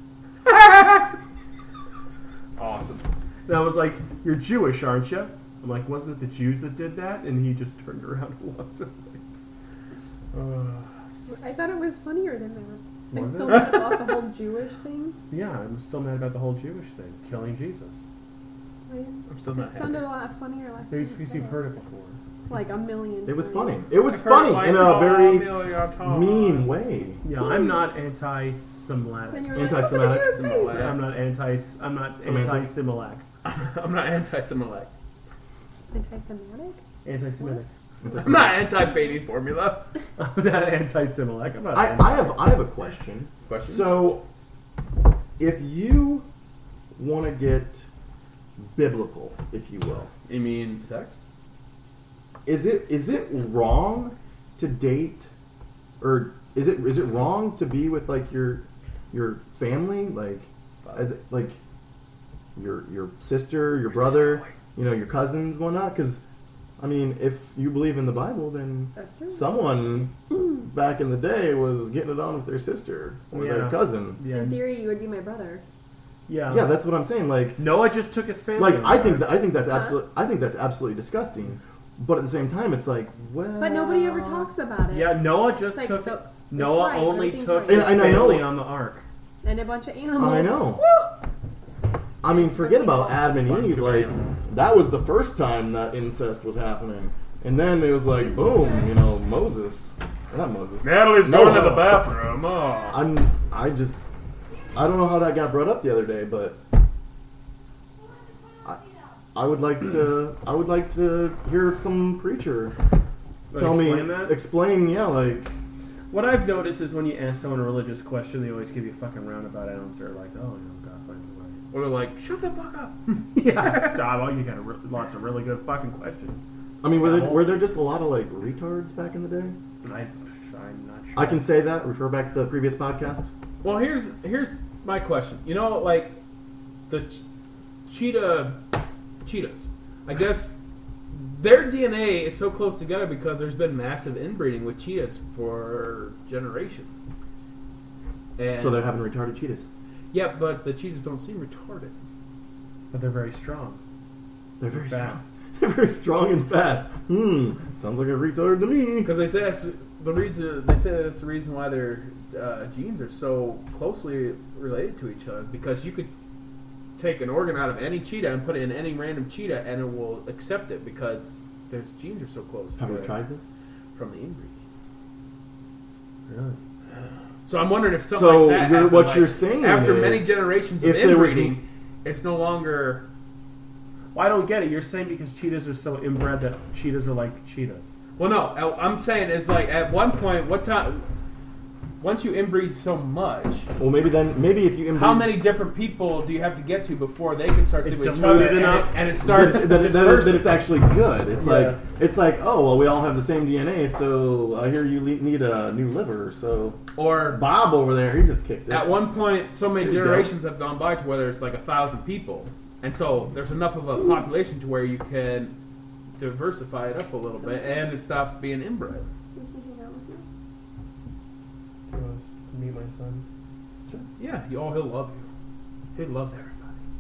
Awesome. And I was like, you're Jewish, aren't you? I'm like, wasn't it the Jews that did that? And he just turned around and walked away. Uh, I thought it was funnier than that. I'm Was still it? mad about the whole Jewish thing. yeah, I'm still mad about the whole Jewish thing, killing Jesus. I'm still not It happy. sounded a lot funnier last Maybe time. because you've heard it before. Like a million. It was times. funny. It was I've heard it funny like in a a very million times. mean way. Yeah, I'm not Then anti-Similac. you were like, Anti-Semitic. Similac. I'm not anti. I'm not Semantic. anti-Similac. I'm not anti-Similac. Anti-Semitic? Anti-Semitic. I'm not anti-baby formula. I'm not anti-Similac. I'm not. I, anti- I have I have a question. Questions? So, if you want to get biblical, if you will, You mean sex? is it is it wrong to date, or is it is it wrong to be with like your your family, like as like your your sister, your brother, you know, your cousins, whatnot? Because I mean, if you believe in the Bible, then That's true. someone back in the day was getting it on with their sister or Yeah. their cousin. Yeah. In theory, you would be my brother. Yeah. Yeah, that's what I'm saying. Like, Noah just took his family. like I think over. that I think that's Huh? absolutely I think that's absolutely disgusting. But at the same time, it's like, well, But nobody ever talks about it. Yeah, Noah just like took. the- Noah right, only everything's took right. his And I know- family on the ark. And a bunch of animals. I know. I mean, forget about Adam and Bunch Eve. of Like, animals. that was the first time that incest was happening, and then it was like, boom, you know, Moses, not Moses. Natalie's Noah. going to the bathroom. Oh. I'm, I just, I don't know how that got brought up the other day, but I, I would like to, I would like to hear some preacher tell Explain me, that? explain, yeah, like, What I've noticed is when you ask someone a religious question, they always give you a fucking roundabout answer, like, "Oh, you know, God finds a way." Or like, shut the fuck up. Yeah, stop. Oh, you got a re- lots of really good fucking questions. I mean, were there, Devil. were there just a lot of like retards back in the day? I, I'm not sure. I can say that. Refer back to the previous podcast. Well, here's here's my question. You know, like the ch- cheetah cheetahs. I guess their D N A is so close together because there's been massive inbreeding with cheetahs for generations. And So they're having retarded cheetahs. yeah, but the cheetahs don't seem retarded. But they're very strong. They're very Fast. strong. They're very strong and fast. Hmm. Sounds like a retard to me. Because they say that's the reason. They say that's the reason why their uh, genes are so closely related to each other. Because you could take an organ out of any cheetah and put it in any random cheetah, and it will accept it because their genes are so close. Have you to- tried this? from the inbreeding? Really? So I'm wondering if something So like that. you're- happened, what like, you're saying after is many generations of if there was- inbreeding, it's no longer. Well, I don't get it. You're saying because cheetahs are so inbred that cheetahs are like cheetahs. Well, no, I- I'm saying it's like at one point, what time? Once you inbreed so much, Well, maybe then, maybe if you inbreed, how many different people do you have to get to before they can start It's sleeping with each other, diluted and enough. it, and it then, starts then, then, dispersing? then it's actually good. It's Yeah. like it's like oh well, we all have the same D N A, so I hear you le- need a new liver. So Or Bob over there, he just kicked it. at one point, so many There you go. generations have gone by to where there's like a thousand people, and so there's enough of a population to where you can diversify it up a little bit, and it stops being inbred. You should hang out with me. Do you want us to meet my son? Yeah, he, oh, he'll love you. He loves everybody.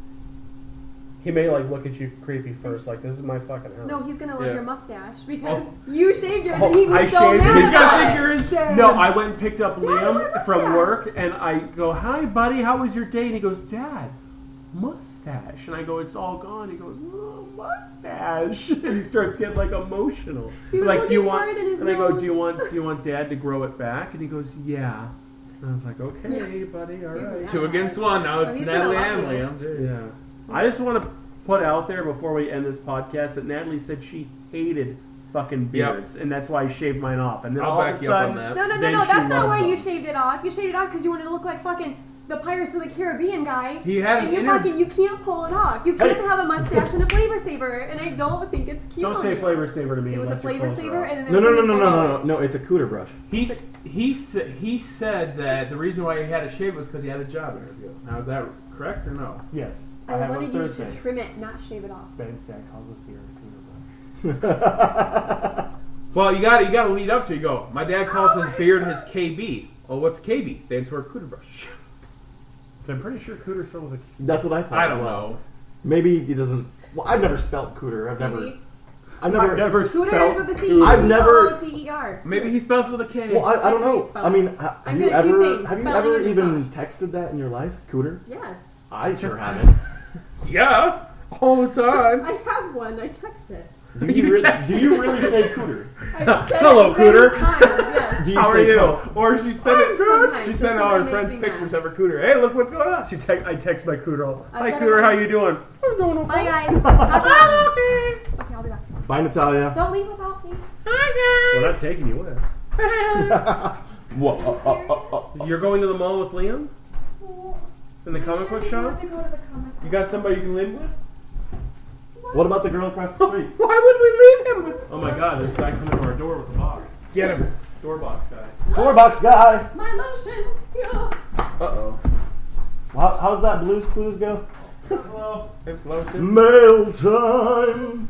He may like look at you creepy first, like this is my fucking house. No, he's gonna love Yeah. your mustache because Oh. you shaved yours Oh, and he was I so shaved mad. it. He's gonna about think it. you're his Dad. No, I went and picked up Dad, Liam my from mustache. work, and I go, "Hi, buddy, how was your day?" And he goes, "Dad, mustache." And I go, "It's all gone." He goes, "Oh, mustache," and he starts getting like emotional. He was like, do you looking want? for it in his And I go, nose. "Do you want? Do you want Dad to grow it back?" And he goes, "Yeah." And I was like, "Okay, buddy, all right." Two against one. Now Oh, it's he's gonna Natalie love and you. Liam. dude. Yeah. I just want to put out there before we end this podcast that Natalie said she hated fucking Yep. beards, and that's why I shaved mine off. And then I'll all back of a you up on sudden, that. No, no, no, then no. she That's not loves why you them. shaved it off. You shaved it off because you wanted to look like fucking the Pirates of the Caribbean guy. He had and an you inter- fucking you can't pull it off. You can't Hey. have a mustache and a flavor saver, and I don't think it's cute. Don't on say you. flavor saver to me It was a unless your flavor clothes are saver, off. and then No, there no, was no, no, something no, below no, no. It's a cooter brush. He s- he sa- he said that the reason why he had to shave was because he had a job interview. Now is that correct or no? Yes, I, I, have wanted on you Thursday. to trim it, not shave it off. Ben's dad calls his beard a cooter brush. Well, you got you got to lead up to. You go. My dad calls his beard his K B. Well, what's K B? Stands for cooter brush. I'm pretty sure cooter's spelled with a. That's what I thought. I as don't well. know. Maybe he doesn't. Well, I've never spelled cooter. I've never. Maybe. I've never. I've never Cooter spelled. is with a C. I've never- C E R. Maybe he spells with a K. Well, I, I don't That's how you know. spell I mean, it. ha- I'm have you good at two ever things, have you spelling ever and even stuff. texted that in your life, cooter? Yes. I sure haven't. yeah. all the time. I have one. I text it. Do You you, really, text do you really say cooter? I said Hello, it many Cooter. times, yes. Do you How are say you? cunt? Or she sent it. Sometimes, She if sent all somebody her makes friends me pictures mad. of her cooter. Hey, look what's going on. She text. I text my cooter. All, I've Hi, got a cooter. How bunch. you doing? I'm doing okay. Bye, guys. How's it? Okay, I'll be back. Bye, Natalia. Don't leave without me. We're not taking you with. Whoa, oh, oh, oh, oh. You're going to the mall with Liam? In the comic book I shop? want to go to the comic You got somebody you can live with? What about the girl across the street? Why would we leave him with? Oh my god, there's a guy coming to our door with a box. Get him. Door box guy. Door box guy. My lotion. Yeah. Uh oh. How, how's that Blues Clues go? Hello. It's lotion. Mail time.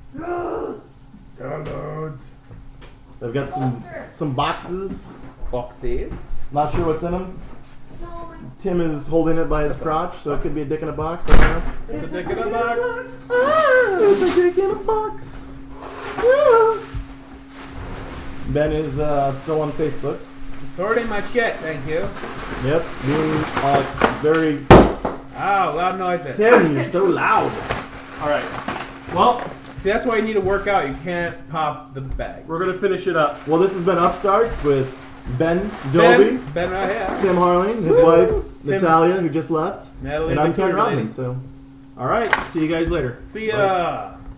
Downloads. They've got some some boxes. Boxes. Not sure what's in them. No, my Tim is holding it by his crotch, so it could be a dick in a box. I don't know. It's a dick in a box. Ah, it's a dick in a box. Ah. Ben is uh, still on Facebook. Sorting my shit, thank you. Yep, being uh, very. Ow, loud noises. Tim, you're so loud. Alright. Well, See, that's why you need to work out. You can't pop the bags. we're gonna finish it up. Well, this has been Upstarts with Ben Dobie, Ben, Ben right here. Tim Harling, his Woo. wife Tim. Natalia, who just left, Natalie and I'm the Ken Cooter lady. Rodman. So. Alright, see you guys later. See ya.